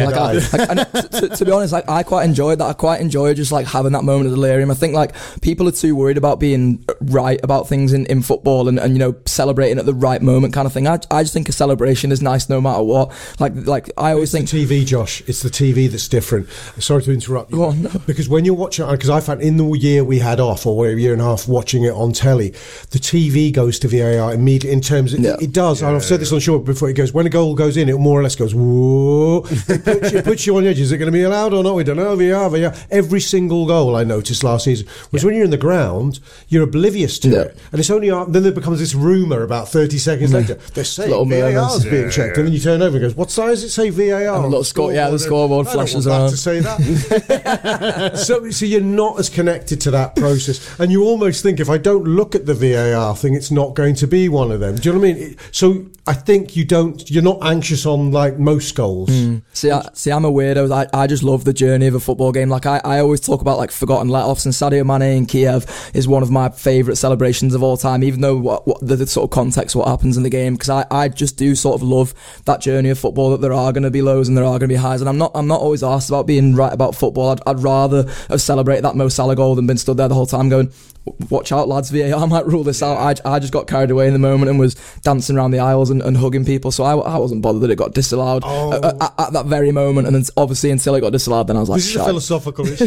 To be honest, I quite enjoyed that. I quite enjoyed just like having that moment of delirium. I think like people are too worried about being right about things in football and celebrating at the right moment kind of thing. I just think a celebration is nice no matter what. Like I always think the TV, Josh. It's the TV that's different. Sorry to interrupt you. Go on, no. Because when you're watching, because I found in the year we had off, or a year and a half watching it on telly, the TV goes to VAR immediately. In terms of, it does. I've said this on short before. It goes when a goal goes in, it more or less goes whoa. It puts you on the edge. Is it going to be allowed or not? We don't know. VAR. Every single goal I noticed last season was when you're in the ground, you're oblivious to it, and it's only then there becomes this rumor about 30 seconds later. They're saying VAR's being checked, and then you turn over and goes, "What size does it say VAR?" And the scoreboard flashes around. To say that. so you're not as connected to that process, and you almost think if I don't look at the VAR thing, it's not going to be one of them. Do you know what I mean? So I think you're not anxious on like most goals. See, I'm a weirdo. I just love the journey of a football game. Like I always talk about like forgotten let-offs, and Sadio Mane in Kiev is one of my favourite celebrations of all time, even though what the sort of context what happens in the game, because I just do sort of love that journey of football, that there are going to be lows and there are going to be highs, and I'm not always asked about being right about football. I'd rather have celebrated that Mo Salah goal than been stood there the whole time going, watch out lads, VAR might rule this out. I just got carried away in the moment and was dancing around the aisles and hugging people, so I wasn't bothered that it got disallowed at that very moment, and then obviously until it got disallowed, then I was like, this is a philosophical issue.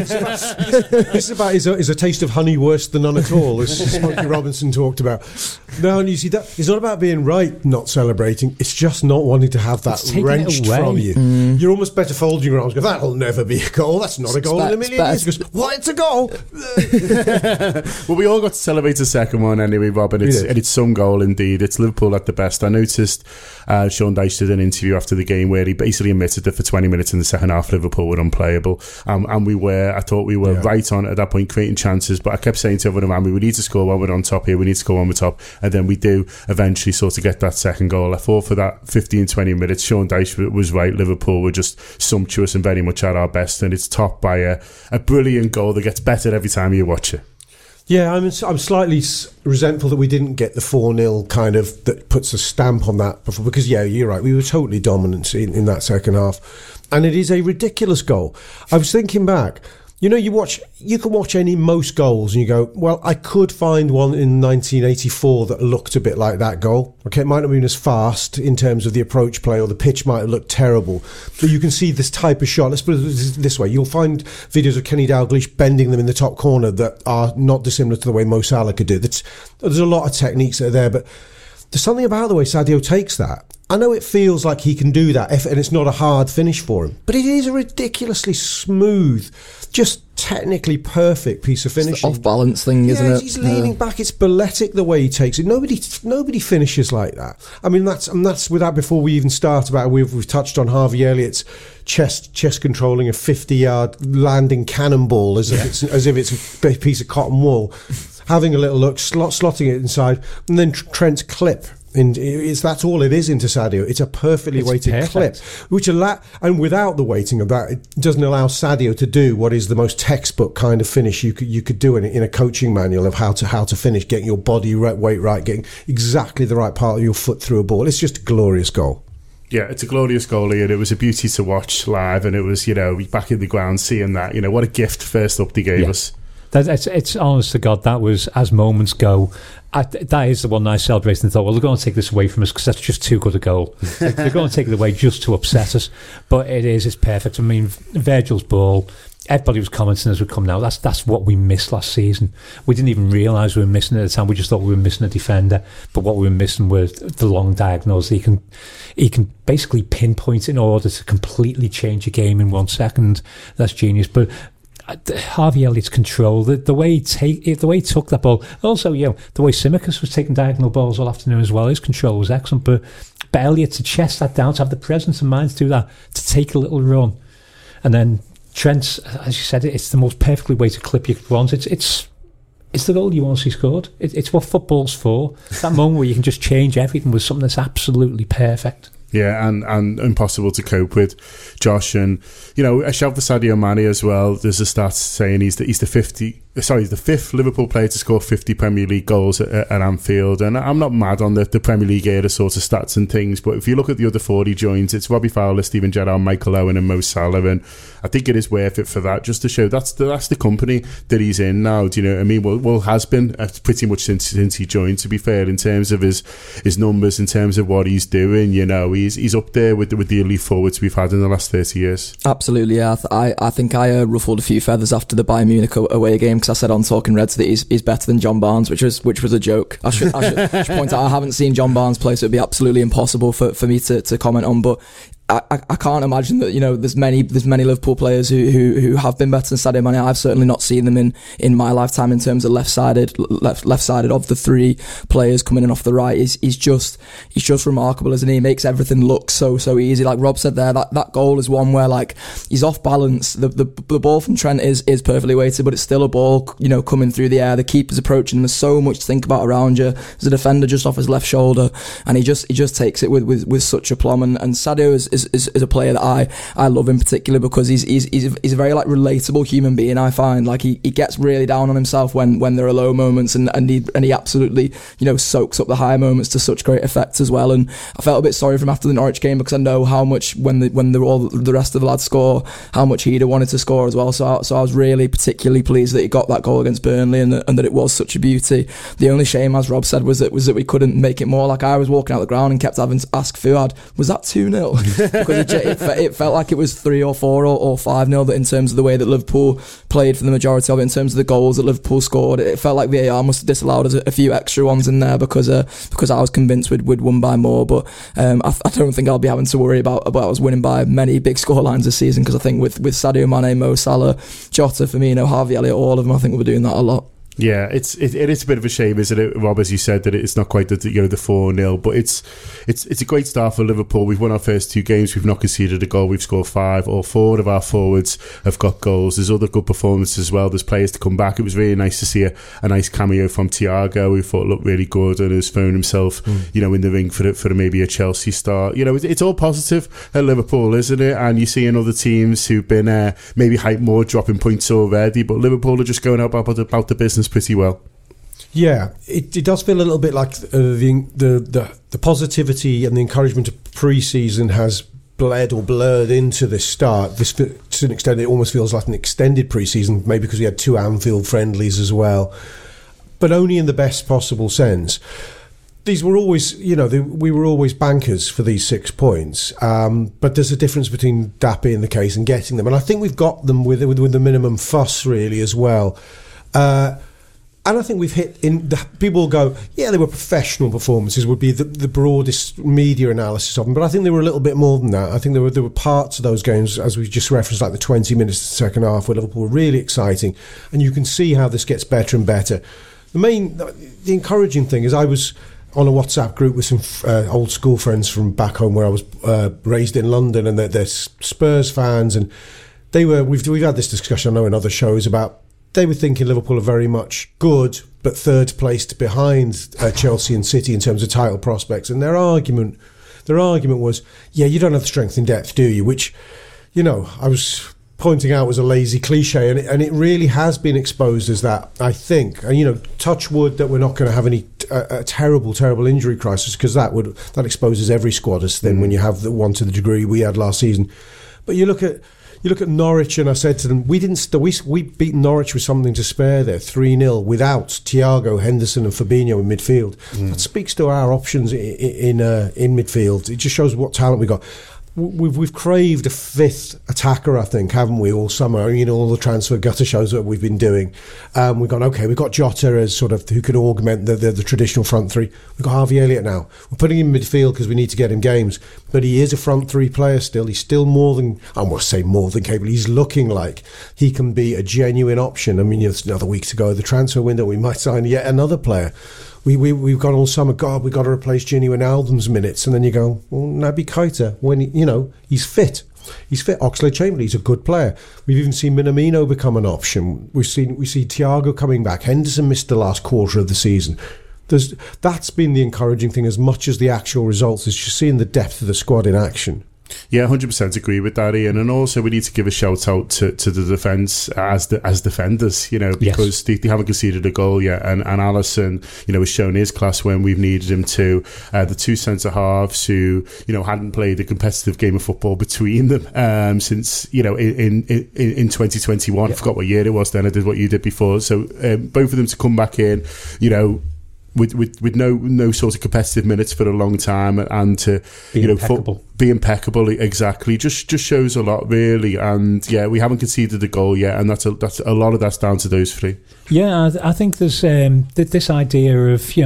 This is a taste of honey worse than none at all, as Smokey Robinson talked about. No, and you see that it's not about being right, not celebrating, it's just not wanting to have that wrenched from you. You're almost better folding your arms, go, that'll never be a goal, that's not a goal in a million years. Goes, what, it's a goal? Well, we all got to celebrate the second one anyway, Rob, and it's some goal indeed. It's Liverpool at the best. I noticed Sean Dyche did an interview after the game where he basically admitted that for 20 minutes in the second half Liverpool were unplayable, and I thought we were right on at that point, creating chances, but I kept saying to everyone around me, we need to score when we're on top here, we need to score when we're top, and then we do eventually sort of get that second goal. I thought for that 15-20 minutes Sean Dyche was right. Liverpool were just sumptuous and very much at our best, and it's topped by a brilliant goal that gets better every time you watch it. Yeah, I'm slightly resentful that we didn't get the 4-0 kind of that puts a stamp on that before, because you're right, we were totally dominant in that second half, and it is a ridiculous goal. I was thinking back, you can watch most goals and you go, well, I could find one in 1984 that looked a bit like that goal. Okay, it might not have been as fast in terms of the approach play, or the pitch might have looked terrible, but you can see this type of shot. Let's put it this way, you'll find videos of Kenny Dalglish bending them in the top corner that are not dissimilar to the way Mo Salah could do. There's a lot of techniques that are there, but there's something about the way Sadio takes that. I know it feels like he can do that, and it's not a hard finish for him, but it is a ridiculously smooth, just technically perfect piece of finishing. It's the off-balance thing, isn't it? He's leaning back. It's balletic the way he takes it. Nobody finishes like that. I mean, that's without, before we even start about, we've touched on Harvey Elliott's chest controlling a 50-yard landing cannonball as if it's a piece of cotton wool, having a little look, slotting it inside, and then Trent's clip That's all it is into Sadio. It's a perfectly weighted clip, and without the weighting of that, it doesn't allow Sadio to do what is the most textbook kind of finish you could do in a coaching manual of how to finish, getting your body weight right, getting exactly the right part of your foot through a ball. It's just a glorious goal. Yeah, it's a glorious goalie, and it was a beauty to watch live, and it was, back in the ground seeing that, what a gift first up they gave us. It's honest to God, that was, as moments go, that is the one I celebrated and thought, well, they're going to take this away from us because that's just too good a goal. They're going to take it away just to upset us. But it's perfect. I mean, Virgil's ball, everybody was commenting as we come now, that's what we missed last season. We didn't even realise we were missing it at the time. We just thought we were missing a defender. But what we were missing was the long diagonals. He can basically pinpoint in order to completely change a game in 1 second. That's genius. But Harvey Elliott's control, the way he took that ball, also the way Tsimikas was taking diagonal balls all afternoon as well, his control was excellent. But Elliott to chest that down, to have the presence of mind to do that, to take a little run, and then Trent, as you said, it's the most perfectly weighted clip you could want. It's the goal you want to see scored. It's what football's for. That moment where you can just change everything with something that's absolutely perfect. Yeah, and impossible to cope with, Josh. And, a shout for Sadio Mane as well. There's a stat saying he's the fifth Liverpool player to score 50 Premier League goals at Anfield. And I'm not mad on the Premier League era sort of stats and things, but if you look at the other 40 joins, it's Robbie Fowler, Steven Gerrard, Michael Owen and Mo Salah. And I think it is worth it for that, just to show that's the company that he's in now. Do you know what I mean? Well, has been pretty much since he joined, to be fair, in terms of his numbers, in terms of what he's doing. He's up there with the elite forwards we've had in the last 30 years. Absolutely, yeah. I think I ruffled a few feathers after the Bayern Munich away game, because I said on Talking Reds that he's better than John Barnes, which was a joke. I should point out I haven't seen John Barnes play, so it'd be absolutely impossible for me to comment on. But I can't imagine that there's many Liverpool players who have been better than Sadio Mane. I've certainly not seen them in my lifetime in terms of left-sided of the three players coming in off the right. He's just remarkable, isn't he? He makes everything look so easy. Like Rob said there, that goal is one where he's off balance. The ball from Trent is perfectly weighted, but it's still a ball coming through the air. The keeper's approaching. There's so much to think about around you. There's a defender just off his left shoulder, and he just takes it with such aplomb. And Sadio is a player that I love in particular because he's a very relatable human being. I find he gets really down on himself when there are low moments, and he absolutely soaks up the high moments to such great effect as well. And I felt a bit sorry for him after the Norwich game, because I know how much when all the rest of the lads score, how much he'd have wanted to score as well. So I was really particularly pleased that he got that goal against Burnley, and that it was such a beauty. The only shame, as Rob said, was that we couldn't make it more. I was walking out the ground and kept having to ask Fuad, was that 2-0? Because it felt like it was 3 or 4 or 5-0, that in terms of the way that Liverpool played for the majority of it, in terms of the goals that Liverpool scored, it felt like VAR must have disallowed us a few extra ones in there because I was convinced we'd won by more. But I don't think I'll be having to worry about us winning by many big scorelines this season, because I think with Sadio Mane, Mo Salah, Jota, Firmino, Harvey Elliott, all of them, I think we'll be doing that a lot. Yeah, it is a bit of a shame, isn't it, Rob, as you said, that it's not quite the 4-0, but it's a great start for Liverpool. We've won our first 2 games, we've not conceded a goal, we've scored 5, or 4 of our forwards have got goals. There's other good performances as well, there's players to come back. It was really nice to see a nice cameo from Thiago, who thought looked really good and has found himself in the ring for maybe a Chelsea start. It's all positive at Liverpool, isn't it? And you're seeing other teams who've been maybe hyped more, dropping points already, but Liverpool are just going about the business pretty well. Yeah, it does feel a little bit like the positivity and the encouragement of pre-season has bled or blurred into this start. To an extent, it almost feels like an extended pre-season, maybe because we had 2 Anfield friendlies as well, but only in the best possible sense. These were always, we were always bankers for these 6 points, but there's a difference between Dappy in the case and getting them, and I think we've got them with the minimum fuss really as well. And I think we've hit in. People go, yeah, they were professional performances, would be the broadest media analysis of them. But I think they were a little bit more than that. I think there were parts of those games, as we just referenced, like the 20 minutes of the second half, where Liverpool were really exciting. And you can see how this gets better and better. The encouraging thing is I was on a WhatsApp group with some old school friends from back home where I was raised in London, and they're Spurs fans. And we've had this discussion, I know, in other shows about, they were thinking Liverpool are very much good, but third placed behind Chelsea and City in terms of title prospects. And their argument was, yeah, you don't have the strength and depth, do you? Which, you know, I was pointing out was a lazy cliche, and it really has been exposed as that, I think. And, you know, touch wood that we're not going to have any a terrible injury crisis, because that exposes every squad as thin when you have the one to the degree we had last season. But you look at Norwich, and I said to them, we beat Norwich with something to spare there, 3-0, without Thiago, Henderson and Fabinho in midfield. That speaks to our options in midfield. It just shows what talent we got. We've craved a fifth attacker, I think, haven't we, all summer? You know, all the transfer gutter shows that we've been doing. We've got Jota as sort of who could augment the traditional front three. We've got Harvey Elliott now. We're putting him in midfield because we need to get him games. But he is a front three player still. He's still more than capable. He's looking like he can be a genuine option. I mean, it's another week to go. The transfer window, we might sign yet another player. We've gone all summer, God, we've got to replace Gini Wijnaldum's minutes. And then you go, well, Naby Keita, when, he's fit. He's fit. Oxlade-Chamberlain, he's a good player. We've even seen Minamino become an option. We see Thiago coming back. Henderson missed the last quarter of the season. That's been the encouraging thing as much as the actual results, is just seeing the depth of the squad in action. Yeah, 100% agree with that, Ian. And also we need to give a shout out to the defence as defenders, because they haven't conceded a goal yet. And Alisson, has shown his class when we've needed him to. The two centre halves who, hadn't played a competitive game of football between them since, in 2021. I forgot what year it was then. I did what you did before. So both of them to come back in, with no sort of competitive minutes for a long time, and to be impeccable, exactly, just shows a lot, really. And yeah, we haven't conceded a goal yet, and that's a lot of that's down to those three. Yeah, I think there's this idea of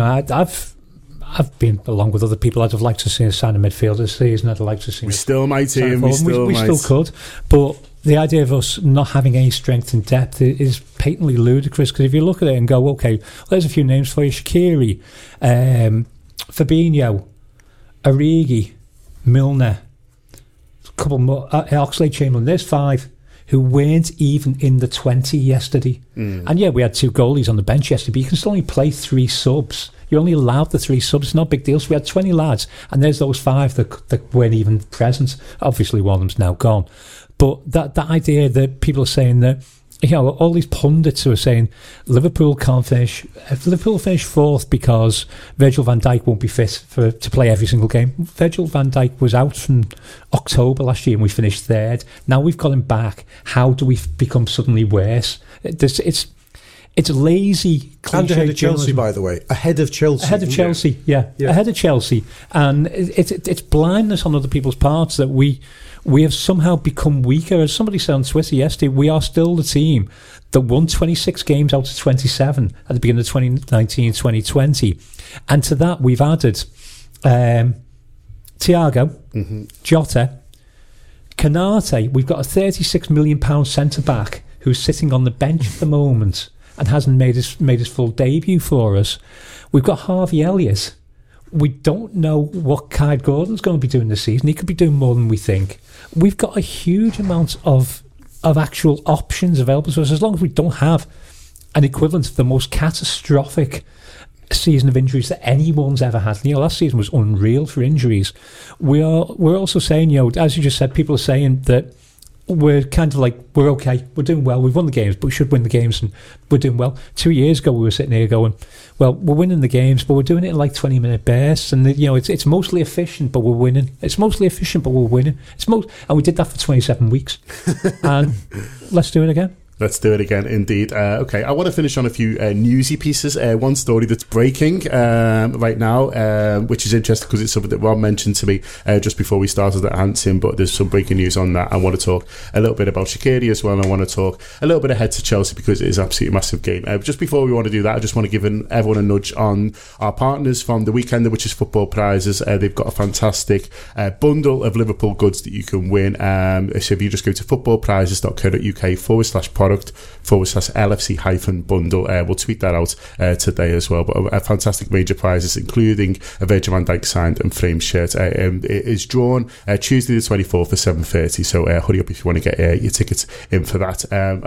I've been, along with other people, I'd have liked to see a sign of midfield this season. I'd like to see. We still might, Ian. We still could, but the idea of us not having any strength and depth is patently ludicrous, because if you look at it and go, okay, well, there's a few names for you: Shaqiri, Fabinho, Origi, Milner, a couple more, Oxlade-Chamberlain. There's 5 who weren't even in the 20 yesterday. And yeah, we had 2 goalies on the bench yesterday, but you can still only play 3 subs. You're only allowed the 3 subs. It's not a big deal. So we had 20 lads, and there's those 5 that weren't even present. Obviously, one of them's now gone. But that idea that people are saying that, all these pundits who are saying Liverpool can't finish. If Liverpool finish 4th because Virgil van Dijk won't be fit to play every single game. Virgil van Dijk was out from October last year and we finished 3rd. Now we've got him back. How do we become suddenly worse? It's lazy, cliche. And ahead of Chelsea, by the way. Ahead of Chelsea. Ahead of Chelsea, yeah. Ahead of Chelsea. And it's blindness on other people's parts that we have somehow become weaker. As somebody said on Twitter yesterday, we are still the team that won 26 games out of 27 at the beginning of 2019-2020. And to that, we've added Thiago, Jota, Konate. We've got a £36 million centre-back who's sitting on the bench at the moment and hasn't made his full debut for us. We've got Harvey Elliott. We don't know what Kai Gordon's going to be doing this season. He could be doing more than we think. We've got a huge amount of actual options available to us. As long as we don't have an equivalent of the most catastrophic season of injuries that anyone's ever had. Last season was unreal for injuries. We're also saying, as you just said, people are saying that we're kind of like, we're okay, we're doing well, we've won the games, but we should win the games, and we're doing well. 2 years ago we were sitting here going, well, we're winning the games, but we're doing it in like 20-minute bursts, and it's mostly efficient, but we're winning. It's mostly efficient, but we're winning. And we did that for 27 weeks. And let's do it again. Let's do it again, indeed. Okay, I want to finish on a few newsy pieces. One story that's breaking right now, which is interesting because it's something that Rob mentioned to me just before we started at Hampton, but there's some breaking news on that. I want to talk a little bit about Shaqiri as well, and I want to talk a little bit ahead to Chelsea because it is absolutely a massive game. Just before we want to do that, I just want to give everyone a nudge on our partners from the weekend, which is Football Prizes. They've got a fantastic bundle of Liverpool goods that you can win. So if you just go to footballprizes.co.uk/pod, product/LFC-bundle. We'll tweet that out today as well. But a fantastic range of prizes, including a Virgil van Dijk signed and framed shirt. It is drawn Tuesday the 24th at 7:30. So hurry up if you want to get your tickets in for that.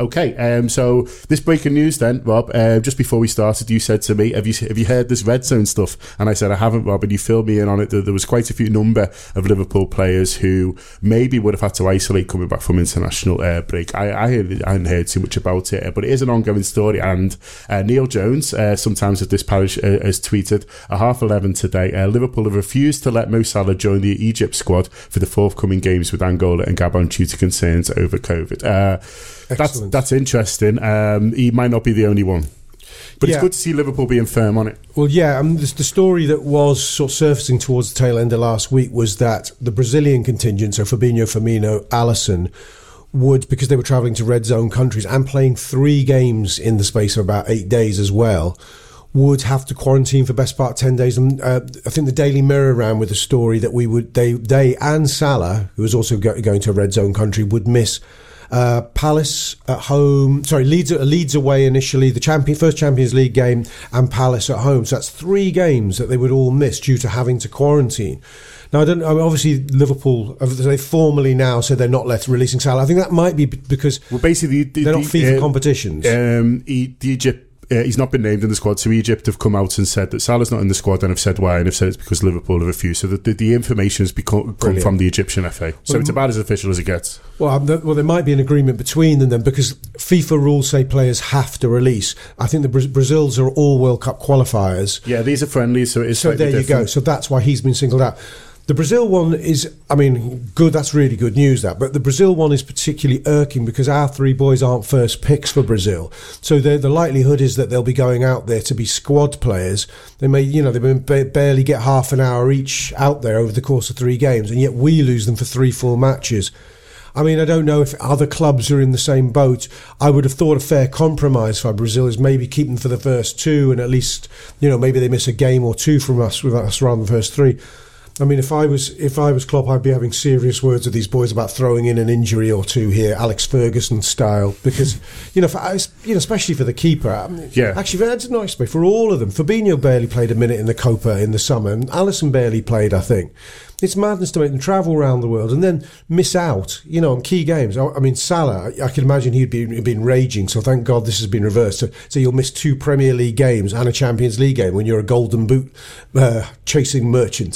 So this breaking news then, Rob. Just before we started, you said to me, "Have you heard this Red Zone stuff?" And I said, "I haven't, Rob." And you filled me in on it. There was quite a few number of Liverpool players who maybe would have had to isolate coming back from international break. I hadn't heard too much about it, but it is an ongoing story. And Neil Jones, sometimes of this parish, has tweeted at 11:30 today, Liverpool have refused to let Mo Salah join the Egypt squad for the forthcoming games with Angola and Gabon due to concerns over COVID. That's interesting. He might not be the only one. But it's good to see Liverpool being firm on it. Well, yeah, the story that was sort of surfacing towards the tail end of last week was that the Brazilian contingent, so Fabinho, Firmino, Alisson, would, because they were travelling to red zone countries and playing 3 games in the space of about 8 days as well, would have to quarantine for best part 10 days. And I think the Daily Mirror ran with a story that they and Salah, who was also going to a red zone country, would miss Palace at home. Sorry, Leeds away initially, the first Champions League game, and Palace at home. So that's 3 games that they would all miss due to having to quarantine. Now, obviously, Liverpool, they formally now said they're not releasing Salah. I think that might be because basically they're not FIFA competitions. Egypt. He's not been named in the squad, so Egypt have come out and said that Salah's not in the squad, and have said why, and have said it's because Liverpool have refused. So the information has come from the Egyptian FA. So it's about as official as it gets. Well, there might be an agreement between them then, because FIFA rules say players have to release. I think the Brazils are all World Cup qualifiers. Yeah, these are friendlies, so it's so there different. You go. So that's why he's been singled out. The Brazil one is, good, that's really good news, that. But the Brazil one is particularly irking because our 3 boys aren't first picks for Brazil. So the likelihood is that they'll be going out there to be squad players. They may, they barely get half an hour each out there over the course of 3 games, and yet we lose them for 3-4 matches. I don't know if other clubs are in the same boat. I would have thought a fair compromise for Brazil is maybe keep them for the first 2, and at least, maybe they miss a game or 2 from us rather than the first 3. If I was Klopp, I'd be having serious words with these boys about throwing in an injury or 2 here, Alex Ferguson style, because especially for the keeper. Actually, that's a nice play for all of them. Fabinho barely played a minute in the Copa in the summer, and Alisson barely played, I think. It's madness to make them travel around the world and then miss out, on key games. Salah, I can imagine he'd been raging, so thank God this has been reversed. So you'll miss 2 Premier League games and a Champions League game when you're a Golden Boot chasing merchant.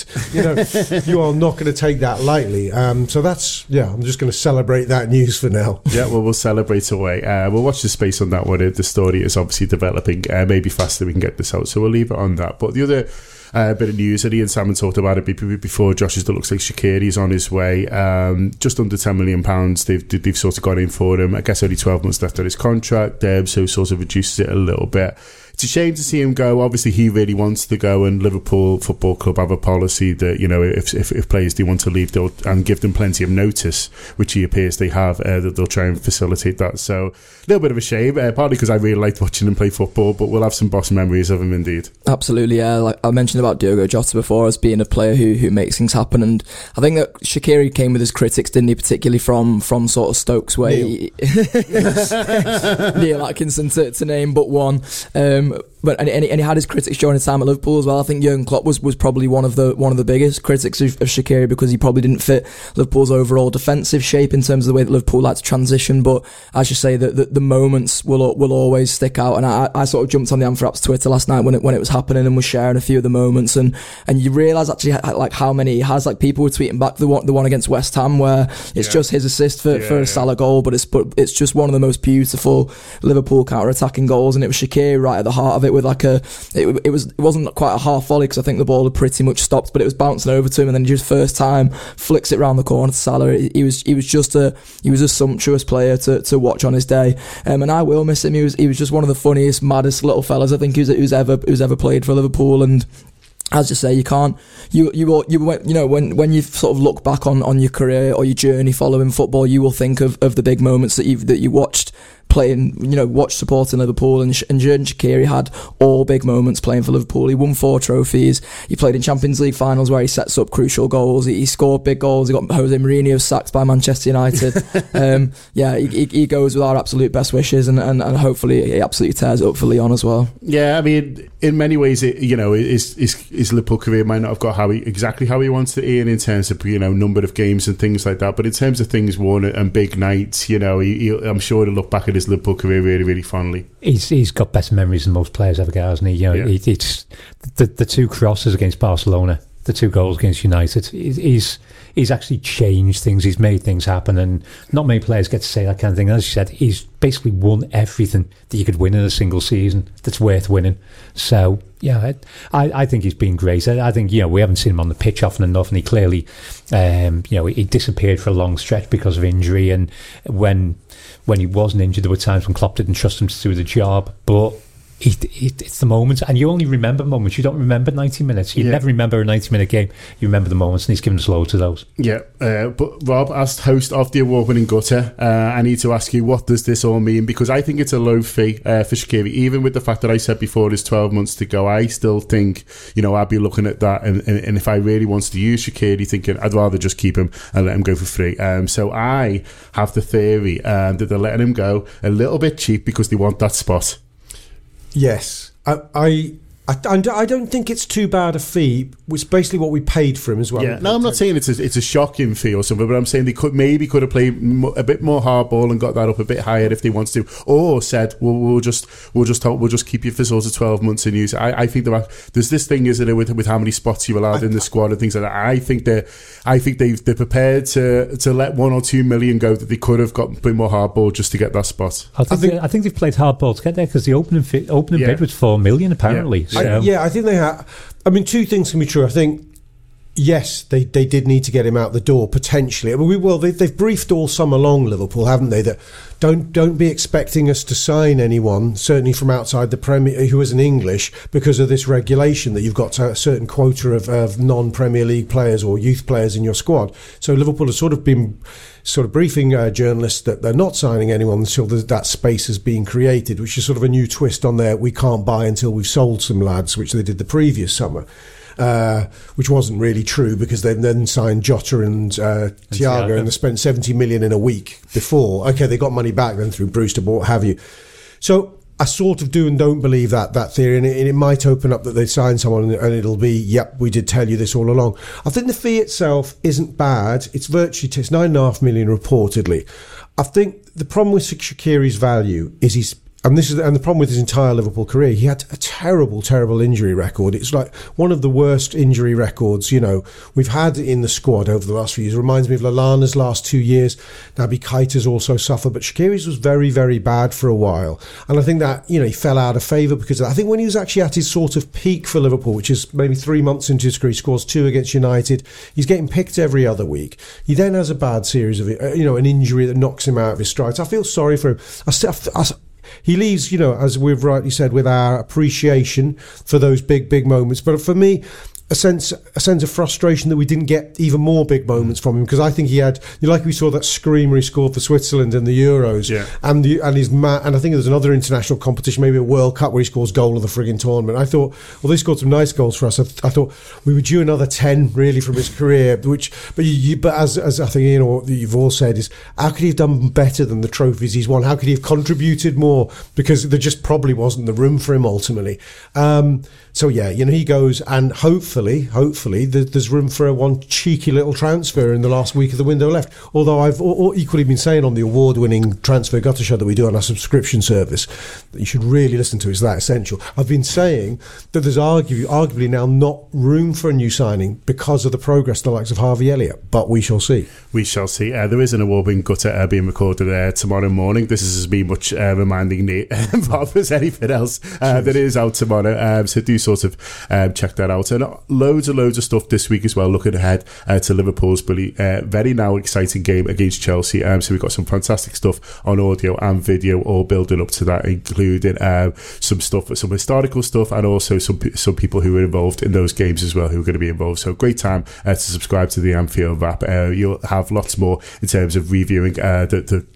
You are not going to take that lightly. So that's, I'm just going to celebrate that news for now. Yeah, well, we'll celebrate away. We'll watch the space on that one. The story is obviously developing. Maybe faster we can get this out, so we'll leave it on that. But the other bit of news, and Ian Salmon talked about it before, Josh, is that looks like Shaqiri is on his way. Just under £10 million. They've sort of got in for him. I guess only 12 months left on his contract, so sort of reduces it a little bit. It's a shame to see him go. Obviously, he really wants to go, and Liverpool Football Club have a policy that, if players do want to leave, they'll and give them plenty of notice, which he appears they have, that they'll try and facilitate that. So, a little bit of a shame, partly because I really liked watching him play football, but we'll have some boss memories of him indeed. Absolutely, yeah. Like I mentioned about Diogo Jota before as being a player who makes things happen, and I think that Shaqiri came with his critics, didn't he, particularly from sort of Stokes way. Neil Atkinson to name but one. But and he had his critics during his time at Liverpool as well. I think Jurgen Klopp was probably one of the biggest critics of Shaqiri because he probably didn't fit Liverpool's overall defensive shape in terms of the way that Liverpool like to transition. But as you say, the moments will always stick out. And I sort of jumped on the Anthraps Twitter last night when it was happening and was sharing a few of the moments. And you realise actually like how many he has. Like people were tweeting back the one against West Ham where it's just his assist for a Salah goal, but it's just one of the most beautiful Liverpool counter-attacking goals, and it was Shaqiri right at the heart of it with like it wasn't quite a half volley because I think the ball had pretty much stopped, but it was bouncing over to him, and then just first time flicks it round the corner to Salah. He was a sumptuous player to watch on his day, and I will miss him. He was just one of the funniest, maddest little fellas I think who's ever played for Liverpool. And as you say, you can't. When you sort of look back on your career or your journey following football, you will think of the big moments that you watched playing, watch supporting Liverpool, and Xherdan Shaqiri had all big moments playing for Liverpool. He won 4 trophies. He played in Champions League finals where he sets up crucial goals. He scored big goals. He got Jose Mourinho sacked by Manchester United. He goes with our absolute best wishes, and hopefully he absolutely tears it up for Lyon as well. Yeah, I mean, in many ways, his Liverpool career might not have got exactly how he wants it in terms of number of games and things like that. But in terms of things won and big nights, I'm sure he'll look back at his Liverpool career really, really fondly. He's got better memories than most players ever get, hasn't he? It's the 2 crosses against Barcelona, the 2 goals against United. He's actually changed things. He's made things happen, and not many players get to say that kind of thing. As you said, he's basically won everything that you could win in a single season that's worth winning. So yeah, I think he's been great. I think we haven't seen him on the pitch often enough, and he clearly he disappeared for a long stretch because of injury, and when he wasn't injured, there were times when Klopp didn't trust him to do the job, but it's the moments, and you only remember moments. You don't remember 90 minutes. You never remember a 90-minute game. You remember the moments, and he's given us loads of those. Yeah, but Rob, as host of the award-winning Gutter, I need to ask you, what does this all mean? Because I think it's a low fee for Shaqiri. Even with the fact that I said before there's 12 months to go, I still think, I'd be looking at that, and if I really wanted to use Shaqiri, thinking I'd rather just keep him and let him go for free. So I have the theory that they're letting him go a little bit cheap because they want that spot. Yes, I don't think it's too bad a fee. It's basically what we paid for him as well. Yeah. No, I'm not saying it's a shocking fee or something, but I'm saying they could have played a bit more hardball and got that up a bit higher if they wanted to, or said, we'll just keep you for sort of 12 months and use it. I think there's this thing, isn't it, with how many spots you're allowed in the squad and things like that. I think they're prepared to let 1 or 2 million go that they could have got a bit more hardball just to get that spot. I think they've played hardball to get there, because the opening bid was 4 million apparently. Yeah. I think they have. I mean, 2 things can be true. I think, yes, they did need to get him out the door, potentially. I mean, they've briefed all summer long, Liverpool, haven't they, that don't be expecting us to sign anyone, certainly from outside the Premier, who isn't English, because of this regulation that you've got a certain quota of non-Premier League players or youth players in your squad. So Liverpool has sort of been briefing journalists that they're not signing anyone until that space is being created, which is sort of a new twist on their we can't buy until we've sold some lads, which they did the previous summer. Which wasn't really true, because they then signed Jota and Thiago, and they spent 70 million in a week before. Okay, they got money back then through Brewster, but what have you. So I sort of do and don't believe that theory, and it might open up that they sign someone and it'll be, yep, we did tell you this all along. I think the fee itself isn't bad. It's virtually, it's 9.5 million reportedly. I think the problem with Shaqiri's value is and the problem with his entire Liverpool career, he had a terrible, terrible injury record. It's like one of the worst injury records, we've had in the squad over the last few years. It reminds me of Lallana's last 2 years. Naby Keita's also suffered, but Shaqiri's was very, very bad for a while. And I think that, he fell out of favour because of that. I think when he was actually at his sort of peak for Liverpool, which is maybe 3 months into his career, he scores 2 against United. He's getting picked every other week. He then has a bad series of, an injury that knocks him out of his stride. So I feel sorry for him. He leaves, as we've rightly said, with our appreciation for those big, big moments. But for me, a sense of frustration that we didn't get even more big moments from him, because I think he had, like we saw that screamer he scored for Switzerland in the Euros, and I think there's another international competition, maybe a World Cup, where he scores goal of the frigging tournament. I thought, well, they scored some nice goals for us. I thought we were due another 10 really from his career, but as I think you've all said, is how could he have done better than the trophies he's won? How could he have contributed more? Because there just probably wasn't the room for him ultimately. So yeah, he goes, and hopefully there's room for one cheeky little transfer in the last week of the window left. Although I've equally been saying on the award-winning Transfer Gutter show that we do on our subscription service that you should really listen to, is that essential. I've been saying that there's arguably now not room for a new signing because of the progress of the likes of Harvey Elliott, but we shall see. We shall see. There is an award-winning Gutter being recorded tomorrow morning. This is as me much reminding me Bob as anything else that is out tomorrow. So do sort of check that out. And loads of stuff this week as well, looking ahead to Liverpool's very now exciting game against Chelsea. So we've got some fantastic stuff on audio and video all building up to that, including some historical stuff, and also some people who were involved in those games as well, who are going to be involved. So great time to subscribe to the Anfield app. You'll have lots more in terms of reviewing the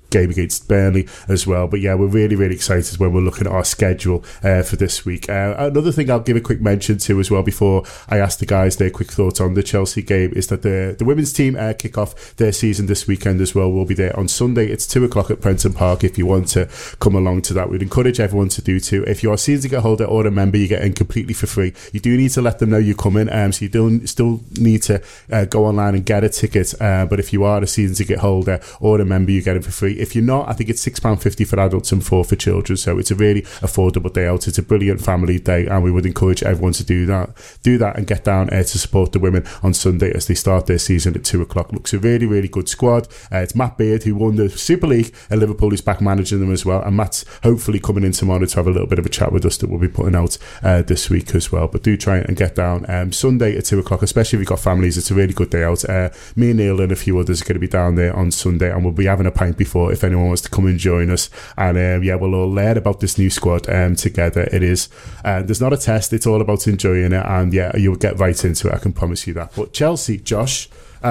game against Burnley as well. But yeah, we're really, really excited when we're looking at our schedule for this week. Another thing I'll give a quick mention to as well before I ask the guys their quick thoughts on the Chelsea game is that the women's team kick off their season this weekend as well. We'll be there on Sunday. It's 2:00 at Prenton Park if you want to come along to that. We'd encourage everyone to do too. If you are a season ticket holder or a member, you get in completely for free. You do need to let them know you're coming, so you still need to go online and get a ticket. But if you are a season ticket holder or a member, you get it for free. If you're not, I think it's £6.50 for adults and £4 for children. So it's a really affordable day out. It's a brilliant family day, and we would encourage everyone to do that and get down to support the women on Sunday as they start their season at 2:00. Looks a really, really good squad. It's Matt Beard, who won the Super League at Liverpool, who's back managing them as well, and Matt's hopefully coming in tomorrow to have a little bit of a chat with us that we'll be putting out this week as well. But do try and get down Sunday at 2:00, especially if you've got families. It's a really good day out. Me and Neil and a few others are going to be down there on Sunday, and we'll be having a pint before if anyone wants to come and join us. And we'll all learn about this new squad together. It is there's not a test, it's all about enjoying it, and you'll get right into it, I can promise you that. But Chelsea, Josh,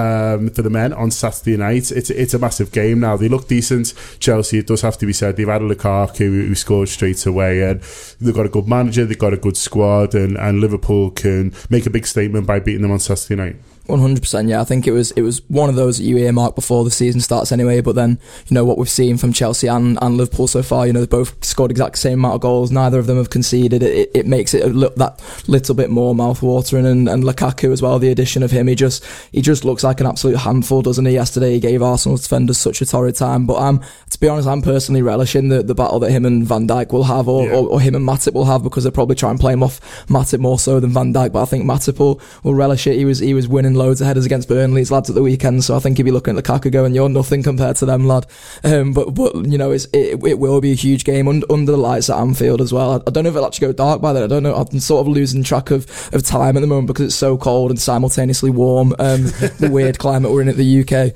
for the men on Saturday night, it's a massive game now. They look decent, Chelsea, it does have to be said. They've had a Lukaku who scored straight away, and they've got a good manager, they've got a good squad, and Liverpool can make a big statement by beating them on Saturday night. 100%, yeah. I think it was one of those that you earmark before the season starts anyway, but then, what we've seen from Chelsea and Liverpool so far, they both scored exact same amount of goals, neither of them have conceded. It makes it look that little bit more mouth-watering, and Lukaku as well, the addition of him, he just looks like an absolute handful, doesn't he? Yesterday he gave Arsenal's defenders such a torrid time, but to be honest, I'm personally relishing the battle that him and Van Dijk will have, or him and Matip will have, because they'll probably try and play him off Matip more so than Van Dijk, but I think Matip will relish it. He was winning loads of headers against Burnley's lads at the weekend, so I think he'd be looking at Lukaku going, you're nothing compared to them, lad. But it will be a huge game under the lights at Anfield as well. I don't know if it'll actually go dark by then. I don't know. I'm sort of losing track of time at the moment because it's so cold and simultaneously warm. The weird climate we're in at the UK.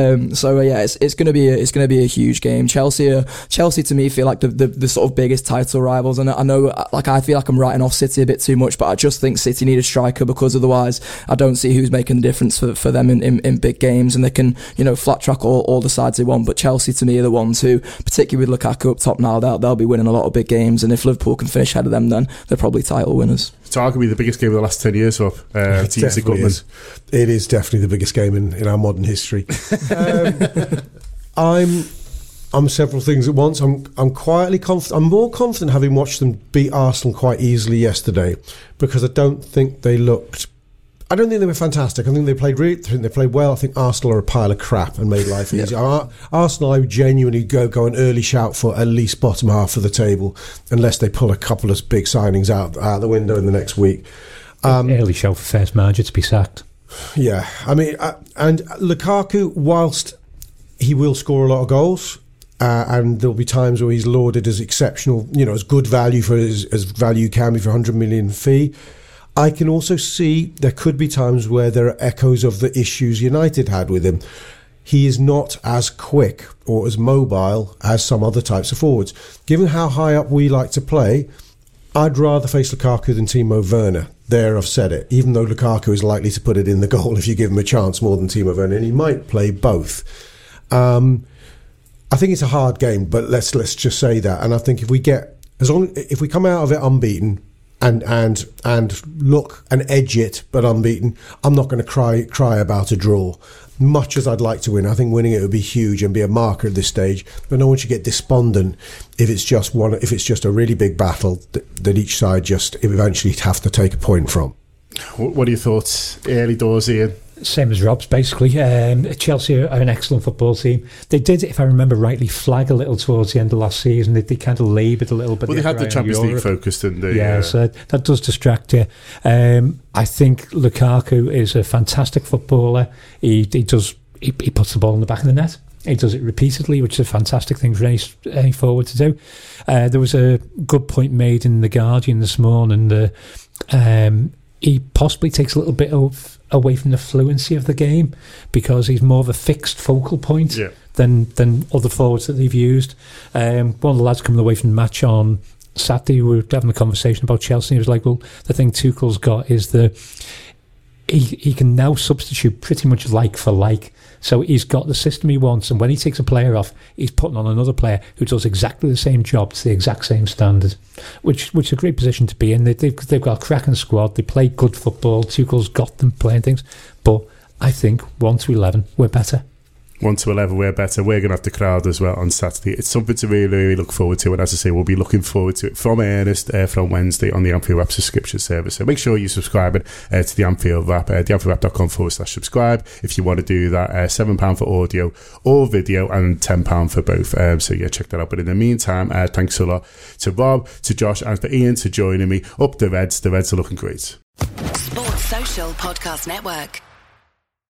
It's going to be a huge game. Chelsea to me feel like the sort of biggest title rivals, and I know I feel like I'm writing off City a bit too much, but I just think City need a striker, because otherwise I don't see who's making the difference for them in big games, and they can flat track all the sides they want. But Chelsea to me are the ones who, particularly with Lukaku up top now, they'll be winning a lot of big games, and if Liverpool can finish ahead of them, then they're probably title winners. It's arguably the biggest game of the last 10 years up. It is definitely the biggest game in our modern history. I'm several things at once. I'm quietly confident. I'm more confident having watched them beat Arsenal quite easily yesterday, because I don't think they were fantastic. I think they played well. I think Arsenal are a pile of crap and made life easy. Arsenal, I would genuinely go an early shout for at least bottom half of the table, unless they pull a couple of big signings out the window in the next week. Early shout for first manager to be sacked. Yeah, I mean, and Lukaku, whilst he will score a lot of goals, and there'll be times where he's lauded as exceptional, as good value for as value can be for 100 million fee. I can also see there could be times where there are echoes of the issues United had with him. He is not as quick or as mobile as some other types of forwards. Given how high up we like to play, I'd rather face Lukaku than Timo Werner. There, I've said it. Even though Lukaku is likely to put it in the goal if you give him a chance more than Timo Werner, and he might play both. I think it's a hard game, but let's just say that. And I think if we come out of it unbeaten, and look and edge it but unbeaten, I'm not going to cry about a draw. Much as I'd like to win, I think winning it would be huge and be a marker at this stage. But no one should get despondent if it's just a really big battle that each side just eventually have to take a point from. What are your thoughts? Early doors, Ian? Same as Rob's, basically. Chelsea are an excellent football team. They did, if I remember rightly, flag a little towards the end of last season. They kind of laboured a little bit. Well, they had the Champions League focus, didn't they? Yeah, so that does distract you. I think Lukaku is a fantastic footballer. He puts the ball in the back of the net. He does it repeatedly, which is a fantastic thing for any forward to do. There was a good point made in The Guardian this morning that he possibly takes a little bit away from the fluency of the game, because he's more of a fixed focal point than other forwards that they've used. One of the lads coming away from the match on Saturday, we were having a conversation about Chelsea, and he was like, well, the thing Tuchel's got is he can now substitute pretty much like for like. So he's got the system he wants, and when he takes a player off, he's putting on another player who does exactly the same job to the exact same standard, which is a great position to be in. They've got a cracking squad. They play good football. Tuchel's got them playing things, but I think 1 to 11, we're better. 1 to 11, we're better. We're going to have the crowd as well on Saturday. It's something to really, really look forward to. And as I say, we'll be looking forward to it from Ernest from Wednesday on the Anfield app subscription service. So make sure you subscribe to the Anfield app, theanfieldapp.com/subscribe. If you want to do that, £7 for audio or video and £10 for both. So yeah, check that out. But in the meantime, thanks a lot to Rob, to Josh, and for Ian to joining me. Up the Reds. The Reds are looking great. Sports Social Podcast Network.